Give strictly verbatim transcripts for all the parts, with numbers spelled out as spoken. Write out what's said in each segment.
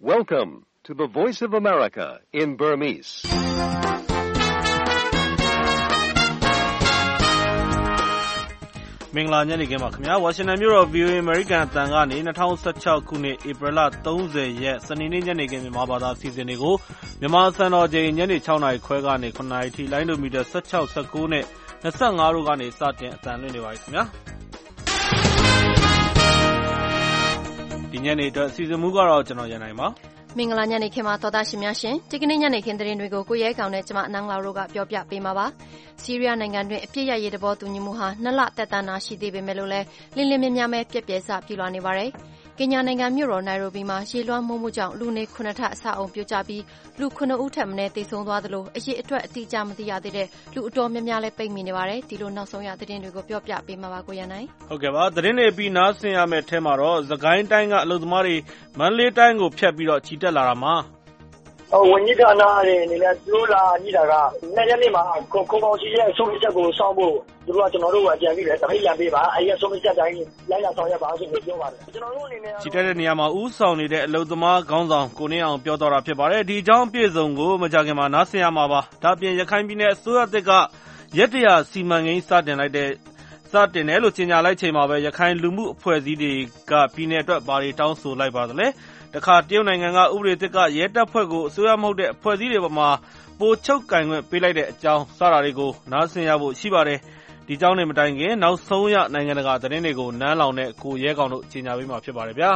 Welcome to the Voice of America in Burmese. ။မင်္ဂလာညနေခင်းပါခင်ဗျာ။ ဝါရှင်တန်မြို့တော် ဗွီအိုအေ အမေရိကန်အသံကနေ၂၀၁၆ခုနှစ်ဧပြီလ၃၀ရက်စနေနေ့ညနေခင်းမြန်မာဘာသာအစီအစဉ်တွေကိုမြန်မာစံတော်ချိန်ညနေ၆နာရီခွဲကနေ၇နာရီထိလိုင်းဒိုမီတာ၁၆ ၁၉နဲ့၂၅တို့ကနေစတင်အသံလွှင့်နေပါပြီခင်ဗျာ။ဒီညနေအတွက်အစီအစဉ်မူကတော့ကျွန်တော်ရန်နိုင်ပါမင်္ဂလာညနေခင်းမှာတော်သားရှင်များရှင်ဒီကနေ့ညနေခင်းသတင်းတွေကိုကိုရဲကောင်နဲ့ကျမအနန်းလာတို့ကပြောပြပေးမှာပါဆီးရီးယားနိုင်ငံတွင်အပြစ်ရရေးတဘောတူညီမှုဟာနှစ်လတက်တန်းနာရှိသေးပေမဲ့လို့လည်းလင်းလင်းမြများမဲ့ပြက်ပြဲစပြလွှာနေပါတယ်ကင်ညာနိုင်ငံမြို့တော်နိုင်ရိုဘီမှာရေလွှမ်းမိုးမှုကြောင့်လူနေခုနှစ်ထပ်အဆောက်အုံပြိုကျပြီးလူခုနှစ်ဦးထက်မနည်းသေဆုံးသွားသလိုအရေးအတွက်အတိအကျမသိရသေးတဲ့လူအတော်များများလည်းပိတ်မိနေပါတယ်ဒီလိုနောက်ဆုံးရသတင်းတွေကိုပြောပြပေးမှာပါကိုရန်နိုင်ဟုတ်ကဲ့ပါသတင်းတွေပြီးနားဆင်ရမယ့်ထဲမှာတော့သခိုင်းတိုင်းကအလုပ်သမားတွေမန္တလေးတိုင်းကိုဖြတ်ပြီးတော့ချီတက်လာတာမှာဝန်ကြီးဌာနတွေအနေနဲ့သူတို့လာညှိတာကနှစ်ရက်နေ့မှာကွန်ပေါင်းရှိရဲ့အဆုံးအဖြတ်ကိုစောင့်ဖို့သူတို့ကကျွန်တော်တို့ကအကြံပြုတယ်တပိတ်လံပေးပါအဲဒီအဆုံးအဖြတ်တိုင်းလိုက်လာဆောင်ရပါဆိုပြီးပြောပါတယ်ကျွန်တော်တို့အနေနဲ့ချီတက်တဲ့နေရာမှာဥဆောင်နေတဲ့အလုပ်သမားခေါင်းဆောင်ကိုနေအောင်ပြောတော့တာဖြစ်ပါတယ်ဒီအကြောင်းအပြည့်စုံကိုမကြခင်မှာနားဆင်ရမှာပါဒါပြင်ရခိုင်ပြည်နယ်အစိုးရသစ်ကရက်တရာစီမံကိန်းစတင်လိုက်တဲ့စတင်တယ်လို့ကြေညာလိုက်ချိန်မှာပဲရခိုင်လူမှုအဖွဲ့အစည်းတွေကပြည်နယ်အတွက်ဘာတွေတောင်းဆိုလိုက်ပါသလဲတခါတရုတ်နိုင်ငံကဥပဒေသစ်ကရဲတပ်ဖွဲ့ကိုအစိုးရမဟုတ်တဲ့အဖွဲ့အစည်းတွေပေါ်မှာပိုချုပ်ကင်ခွင့်ပေးလိုက်တဲ့အကြောင်းစတာတွေကိုနားဆင်ရဖို့ရှိပါတယ်ဒီကြောင်းနေမတိုင်ခင်နောက်ဆုံးရနိုင်ငံတကာသတင်းတွေကိုနန်းလောင်နဲ့ကိုရဲကောင်တို့ကြီးညာပေးမှာဖြစ်ပါတယ်ဗျာ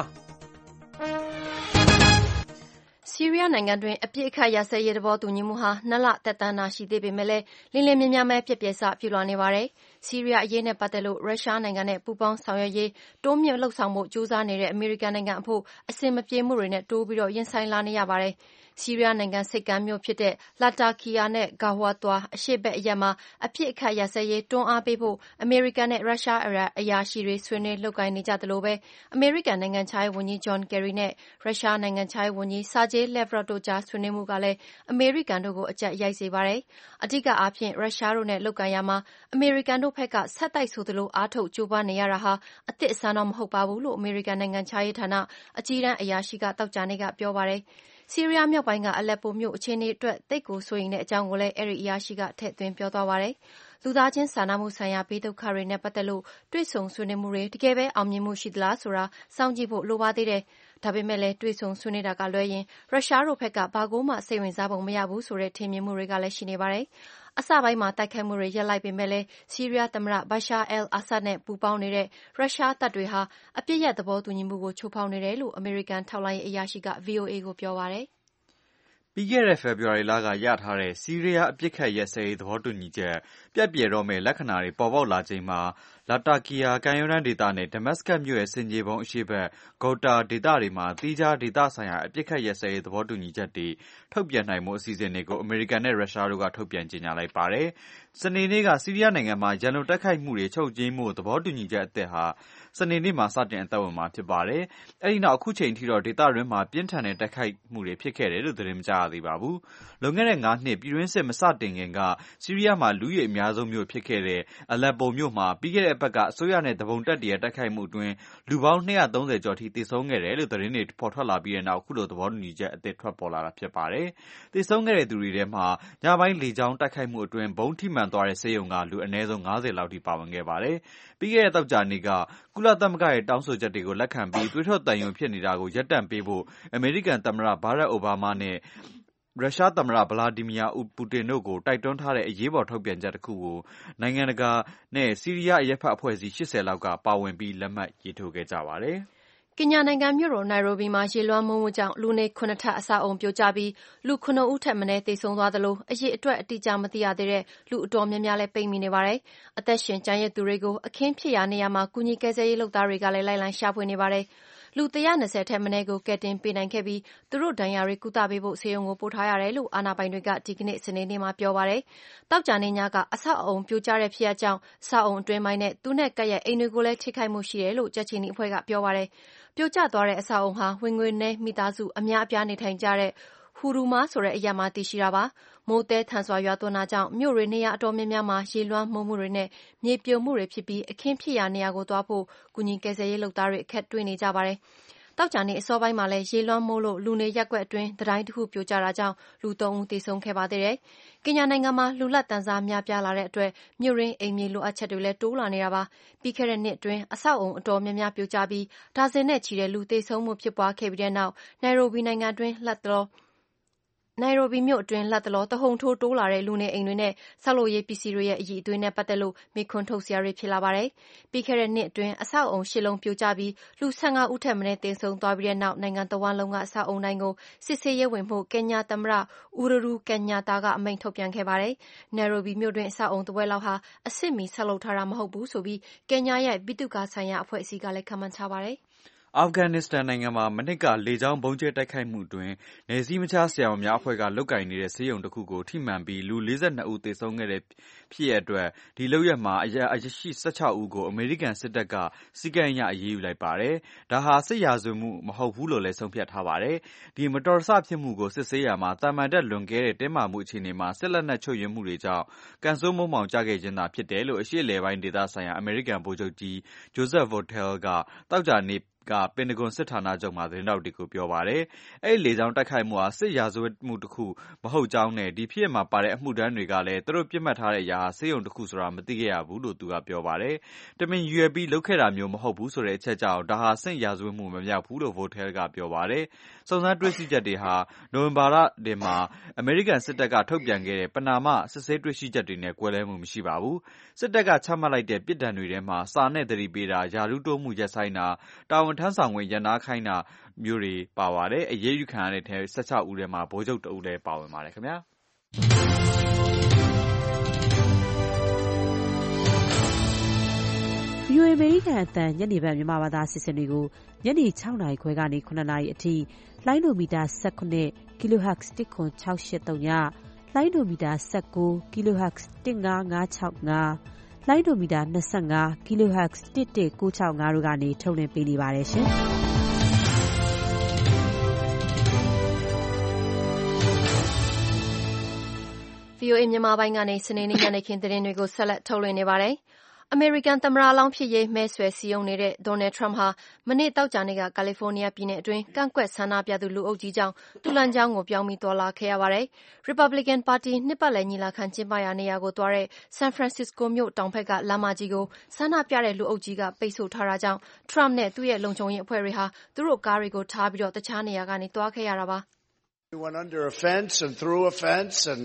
ဆီးရီးယားနိုင်ငံတွင်အပြစ်အခတ်ရစဲရေးတဘောတူညီမှုဟာနှစ်လတက်တန်းနာရှိသေးပေမဲ့လည်းလင်းလင်းမြများမဲ့ပြက်ပြဲစပြလွှာနေပါတယ်ဆီးရီးယားအရေးနဲ့ပတ်သက်လို့ရုရှားနိုင်ငံနဲ့ပူးပေါင်းဆောင်ရွက်ရေးတိုးမြင့်လှုပ်ဆောင်မှုကြိုးစားနေတဲ့အမေရိကန်နိုင်ငံအဖို့အစင်မပြေမှုတွေနဲ့တိုးပြီးတော့ရင်ဆိုင်လာနေရပါတယ်ဆီးရီးယားနိုင်ငံစိတ်ကမ်းမြို့ဖြစ်တဲ့လာတာကီယာနဲ့ဂါဝါတွာအရှေ့ဘက်အရက်မှာအပြစ်အခတ်ရစဲရေးတွန်းအားပေးဖို့အမေရိကန်နဲ့ရုရှားအရာရှိတွေဆွေးနွေးလှုပ်ကိုင်နေကြသလိုပဲအမေရိကန်နိုင်ငံခြားရေးဝန်ကြီးဂျွန်ကယ်ရီနဲ့ရုရှားနိုင်ငံခြားရေးဝန်ကြီးဆာဂျေးလက်ဗရော့တို့ကြားဆွေးနွေးမှုကလည်းအမေရိကန်တို့ကိုအကြက်ရိုက်စေပါတယ်အဓိကအားဖြင့်ရုရှားတို့နဲ့လှုပ်ကိုင်ရမှာအမေရိကန်တို့ဘက်ကဆက်တိုက်ဆိုသလိုအားထုတ်ကြိုးပမ်းနေရတာဟာအသစ်အဆန်းတော့မဟုတ်ပါဘူးလို့အမေရိကန်နိုင်ငံခြားရေးဌာနအကြီးတန်းအရာရှိကတောက်ကြနေကပြောပါတယ်ဆီးရီးယားမြောက်ပိုင်းကအလက်ပိုမြို့အခြေအနေအတွက်တိတ်ကိုစိုးရိမ်တဲ့အကြောင်းကိုလည်းအဲ့ဒီအရာရှိကထည့်သွင်းပြောသွားပါတယ်လူသားချင်းစာနာမှုဆိုင်ရာဘေးဒုက္ခတွေနဲ့ပတ်သက်လို့တွေ့ဆုံဆွေးနွေးမှုတွေတကယ်ပဲအောင်မြင်မှုရှိသလားဆိုတာစောင့်ကြည့်ဖို့လိုပါသေးတယ်ဒါပေမဲ့လည်းတွေ့ဆုံဆွေးနွေးတာကလွဲရင်ရုရှားတို့ဘက်ကဘာကိုမှစိတ်ဝင်စားပုံမရဘူးဆိုတဲ့ထင်မြင်မှုတွေကလည်းရှိနေပါတယ်အစပိုင်းမှာတိုက်ခိုက်မှုတွေရပ်လိုက်ပေမဲ့လည်းဆီးရီးယားသမ္မတဘာရှာအယ်အာဆတ်နဲ့ပူးပေါင်းနေတဲ့ရုရှားတပ်တွေဟာအပြစ်ရသဘောတူညီမှုကိုချိုးဖောက်နေတယ်လို့အမေရိကန်ထောက်လှမ်းရေးအရာရှိက ဗွီအိုအေ ကိုပြောပါတယ်ပြီးခဲ့တဲ့ဖေဖော်ဝါရီလကရထားတဲ့ဆီးရီးယားအပြစ်ခတ်ရက်စဲရေးသဘောတူညီချက်ပြက်ပြယ်တော့မဲ့လက္ခဏာတွေပေါ်ပေါက်လာချိန်မှာလာတာကီယာကမ်းရိုးတန်းဒေသနဲ့ဒမတ်စကတ်မြို့ရဲ့စင်ကြေပုံအရှေ့ဘက်ဂေါတာဒေသတွေမှာတီးခြားဒေသဆိုင်ရာအပြစ်ခတ်ရက်စဲရေးသဘောတူညီချက်တွေထုတ်ပြန်နိုင်မှုအစီအစဉ်တွေကိုအမေရိကန်နဲ့ရုရှားတို့ကထုတ်ပြန်ကြေညာလိုက်ပါတယ်စနေနေ့ကဆီးရီးယားနိုင်ငံမှာရန်လိုတိုက်ခိုက်မှုတွေချုပ်ငြိမ်းမှုသဘောတူညီချက်အသစ်ဟာစနေနေ့မှာစတင်အသက်ဝင်မှာဖြစ်ပါတယ်။အဲဒီနောက်အခုချိန်ထိတော့ဒေသတွင်းမှာပြင်းထန်တဲ့တိုက်ခိုက်မှုတွေဖြစ်ခဲ့တယ်လို့သတင်းမကြားရသေးပါဘူး။လွန်ခဲ့တဲ့ငါးနှစ်ပြည်တွင်းစစ်မစတင်ခင်ကဆီးရီးယားမှာလူဦးရေအများဆုံးမြို့ဖြစ်ခဲ့တဲ့အလက်ပိုမြို့မှာပြီးခဲ့တဲ့အပတ်ကအစိုးရနဲ့တပုံတပ်တွေရဲ့တိုက်ခိုက်မှုအတွင်းလူပေါင်းနှစ်ရာသုံးဆယ်ကျော်ထိသေဆုံးခဲ့တယ်လို့သတင်းတွေပေါ်ထွက်လာပြီးတဲ့နောက်အခုလိုသဘောတူညီချက်အသစ်ထွက်ပေါ်လာတာဖြစ်ပါတယ်။သေဆုံးခဲ့တဲ့သူတွေထဲမှာညပိုင်းလေကြောင်းတိုက်ခိုက်မှုအတွင်းဘုံထိမှန်သွားတဲ့ဆေးရုံကလူအနည်းဆုံးငါးဆယ်လောက်ထိပါဝင်ခဲ့ပါတယ်။ပြီးခဲ့တဲ့သောကြာနေ့ကကုလသမဂ္ဂရဲ့တောင်းဆိုချက်တွေကိုလက်ခံပြီးသွေးထွက်သံယိုဖြစ်နေတာကိုရပ်တန့်ပေးဖို့အမေရိကန်သမ္မတဘာရက်အိုဘားမားနဲ့ရုရှားသမ္မတဗလာဒီမီယာပူတင်တို့ကိုတိုက်တွန်းထားတဲ့အရေးပေါ်ထုတ်ပြန်ချက်တစ်ခုကိုနိုင်ငံတကာနဲ့ဆီးရီးယားအရက်ဖတ်အဖွဲ့အစည်း၈၀လောက်ကပါဝင်ပြီးလက်မှတ်ရေးထိုးခဲ့ကြပါတယ်ကင်ညာနိုင်ငံမြို့တော်နိုင်ရိုဘီမှာရေလွှမ်းမိုးမှုကြောင့်လူနေခုနှစ်ထပ်အဆောက်အုံပြိုကျပြီးလူခုနှစ်ဦးထက်မနည်းသေဆုံးသွားသလိုအရေးအတွက်အတိအကျမသိရသေးတဲ့လူအတော်များများလည်းပိတ်မိနေပါတယ်။အသက်ရှင်ကျန်ရစ်သူတွေကိုအခင်းဖြစ်ရာနေရာမှာကုညီကယ်ဆယ်ရေးလုပ်သားတွေကလည်းလိုက်လံရှာဖွေနေပါတယ်။လူ၁၂၀ထက်မနည်းကိုကယ်တင်ပေးနိုင်ခဲ့ပြီးသူတို့ဒဏ်ရာတွေကုသပေးဖို့ဆေးရုံကိုပို့ထားရတယ်လို့အာဏာပိုင်တွေကဒီကနေ့စနေနေ့မှာပြောပါတယ်။တောက်ကြနေညကအဆောက်အုံပြိုကျတဲ့ဖြစ်ရပ်ကြောင့်ဆောက်အုံအတွင်းပိုင်းနဲ့သူနဲ့ကပ်ရဲ့အိမ်တွေကိုလည်းထိခိုက်မှုရှိတယ်လို့ကြက်ချီနီအဖွဲ့ကပြောပါတယ်။ပြိုကျသွားတဲ့အဆောက်အုံဟာဝင်ငွေနည်းမိသားစုအများအပြားနေထိုင်ကြတဲ့ဟူရူမာဆိုတဲ့အရပ်မှာတည်ရှိတာပါ။မိုးသည်းထန်စွာရွာသွန်းတာကြောင့်မြို့တွေနေရာအတော်များများမှာရေလွှမ်းမိုးမှုတွေနဲ့မြေပြိုမှုတွေဖြစ်ပြီးအခင်းဖြစ်ရာနေရာကိုသွားဖို့ကူညီကယ်ဆယ်ရေးလုပ်သားတွေအခက်တွေ့နေကြပါတယ်။တောက်ကြနေအစောပိုင်းမှာလည်းရေလွှမ်းမိုးလို့လူနေရပ်ကွက်အတွင်းတတိုင်းတစ်ခုပြိုကျတာကြောင့်လူသုံးဦးသေဆုံးခဲ့ပါသေးတယ်။ကင်ညာနိုင်ငံမှာလူလတ်တန်းစားများပြားလာတဲ့အတွက်မြို့ရင်းအိမ်မြေလိုအပ်ချက်တွေလည်းတိုးလာနေတာပါ။ပြီးခဲ့တဲ့နှစ်အတွင်းအဆောက်အုံအတော်များများပြိုကျပြီးဒါဇင်နဲ့ချီတဲ့လူသေဆုံးမှုဖြစ်ပွားခဲ့ပြီးတဲ့နောက်နိုင်ရိုဘီနိုင်ငံအတွင်းလက်တော်နိုင်ရိုဘီမြို့အတွင်းလက်တလောတဟုန်ထိုးတိုးလာတဲ့လူနေအိမ်တွေနဲ့ဆောက်လုပ်ရေးပစ္စည်းတွေရဲ့အည်အသွေးနဲ့ပတ်သက်လို့မိခွန်းထုတ်စရာတွေဖြစ်လာပါတယ်။ပြီးခဲ့တဲ့နှစ်အတွင်းအဆောက်အုံရှစ်လုံးပြိုကျပြီးလူဆယ့်ငါးဦးထက်မနည်းသေဆုံးသွားပြီးတဲ့နောက်နိုင်ငံတဝန်းလုံးကအဆောက်အုံတိုင်းကိုစစ်ဆေးရေးဝင်မှုကင်ညာသမ္မတအူရူကင်ညာတာကအမိန့်ထုတ်ပြန်ခဲ့ပါတယ်။နိုင်ရိုဘီမြို့တွင်အဆောက်အုံတစ်ဝက်လောက်ဟာအဆင့်မီဆောက်လုပ်ထားတာမဟုတ်ဘူးဆိုပြီးကင်ညာရဲ့ပြည်သူ့ကာဆိုင်ရာအဖွဲ့အစည်းကလည်းခန့်မှန်းထားပါတယ်။အာဖဂန်နစ္စတန်နိုင်ငံမှာမနှစ်ကလေကြောင်းဗုံးကျဲတိုက်ခိုက်မှုတွင်နယ်စည်းမခြားဆရာဝန်များအဖွဲ့ကလုပ်ကိုင်နေတဲ့ဆေးရုံတစ်ခုကိုထိမှန်ပြီးလူလေးဆယ့်နှစ်ဦးသေဆုံးခဲ့တဲ့ဖြစ်ရပ်အတွက်ဒီလုပ်ရပ်မှာအရာရှိဆယ့်ခြောက်ဦးကိုအမေရိကန်စစ်တပ်ကစီကံရအရေးယူလိုက်ပါတယ်။ဒါဟာစစ်ရာဇဝတ်မှုမဟုတ်ဘူးလို့လည်းဆုံးဖြတ်ထားပါတယ်။ဒီမတော်တဆဖြစ်မှုကိုစစ်ဆေးရမှာတာမန်တက်လွန်ကဲတဲ့တင်းမာမှုအခြေအနေမှာစစ်လက်နက်ချုပ်ရွံ့မှုတွေကြောင့်ကန်ဆိုးမုံမောင်ကြခဲ့ခြင်းသာဖြစ်တယ်လို့အရှေ့အလယ်ပိုင်းဒေသဆိုင်ရာအမေရိကန်ဗိုလ်ချုပ်ကြီးဂျိုဇက်ဗိုတယ်ကတောက်ကြနေကပင်တဂွန်စစ်ဌာနချုပ်မှာသတင်းတောက်တွေကိုပြောပါတယ်။အဲ့ဒီလေကြောင်းတိုက်ခိုက်မှုဟာစစ်ရာဇဝတ်မှုတစ်ခုမဟုတ်ကြောင်းနဲ့ဒီဖြစ်မှာပါတဲ့အမှုတန်းတွေကလည်းသူတို့ပြစ်မှတ်ထားတဲ့အရာဟာဆေးရုံတစ်ခုဆိုတာမသိခဲ့ရဘူးလို့သူကပြောပါတယ်။တမင်ရွယ်ပြီးလုပ်ခဲ့တာမျိုးမဟုတ်ဘူးဆိုတဲ့အချက်ကြောင့်ဒါဟာစစ်ရာဇဝတ်မှုမမြောက်ဘူးလို့ဗိုတယ်ကပြောပါတယ်။စုံစမ်းတွေ့ရှိချက်တွေဟာနိုဝင်ဘာလတွင်မှာအမေရိကန်စစ်တပ်ကထုတ်ပြန်ခဲ့တဲ့ပနာမစစ်ဆေးတွေ့ရှိချက်တွေနဲ့ကွဲလွဲမှုမရှိပါဘူး။စစ်တပ်ကချမှတ်လိုက်တဲ့ပြစ်ဒဏ်တွေထဲမှာစာနဲ့သတိပေးတာယာရုတိုးမှုရက်ဆိုင်တာတာဝန်ထမ်းဆောင်ခွင့်ရနာခိုင်းတာမျိုးတွေပါပါတယ်။အရေးယူခံရတဲ့ထဲဆယ့်ခြောက်ဦးထဲမှာဗိုလ်ချုပ်တဦးလည်းပါဝင်ပါတယ်ခင်ဗျာ။ဗီအိုအေ အမေရိကန်အသံညနေပိုင်းမြန်မာဘာသာအစီအစဉ်တွေကိုညနေ၆နာရီခွဲကနေ၇နာရီအထိလိုင်းဒိုမီတာ၁၇ kHz တစ်ခွန်၆၈၃ညလိုင်းဒိုမီတာ၁၉ kHz တစ်၅၅၆၅လိုင်းဒိုမီတာ၂၅ kHz တစ်၁၉၆၅တို့ကနေထုတ်လွှင့်ပေးနေပါတယ်ရှင်။ဗီအိုအေမြန်မာပိုင်းကနေစနေနေ့ညနေခင်းသတင်းတွေကိုဆက်လက်ထုတ်လွှင့်နေပါတယ်။အမေရိကန်သမ္မတလောင်းဖြစ်ရေးမဲဆွယ်စည်းရုံးနေတဲ့ဒေါ်နယ်ထရမ့်ဟာမနေ့သောကြာနေ့ကကယ်လီဖိုးနီးယားပြည်နယ်အတွင်းကန့်ကွက်ဆန္ဒပြသူလူအုပ်ကြီးကြောင့်တူလန်ကျောင်းကိုပြောင်းပြီးသွားလာခဲ့ရပါတယ်။ Republican ပါတီနှစ်ပတ်လည်ညီလာခံကျင်းပရာနေရာကိုသွားတဲ့ဆန်ဖရန်စစ္စကိုမြို့တောင်ဘက်ကလမ်းမကြီးကိုဆန္ဒပြတဲ့လူအုပ်ကြီးကပိတ်ဆို့ထားတာကြောင့်ထရမ့်နဲ့သူ့ရဲ့လုံခြုံရေးအဖွဲ့တွေဟာသူတို့ကားတွေကိုထားပြီးတော့တခြားနေရာကနေသွားခဲ့ရတာပါ။ We went under a fence and through a fence and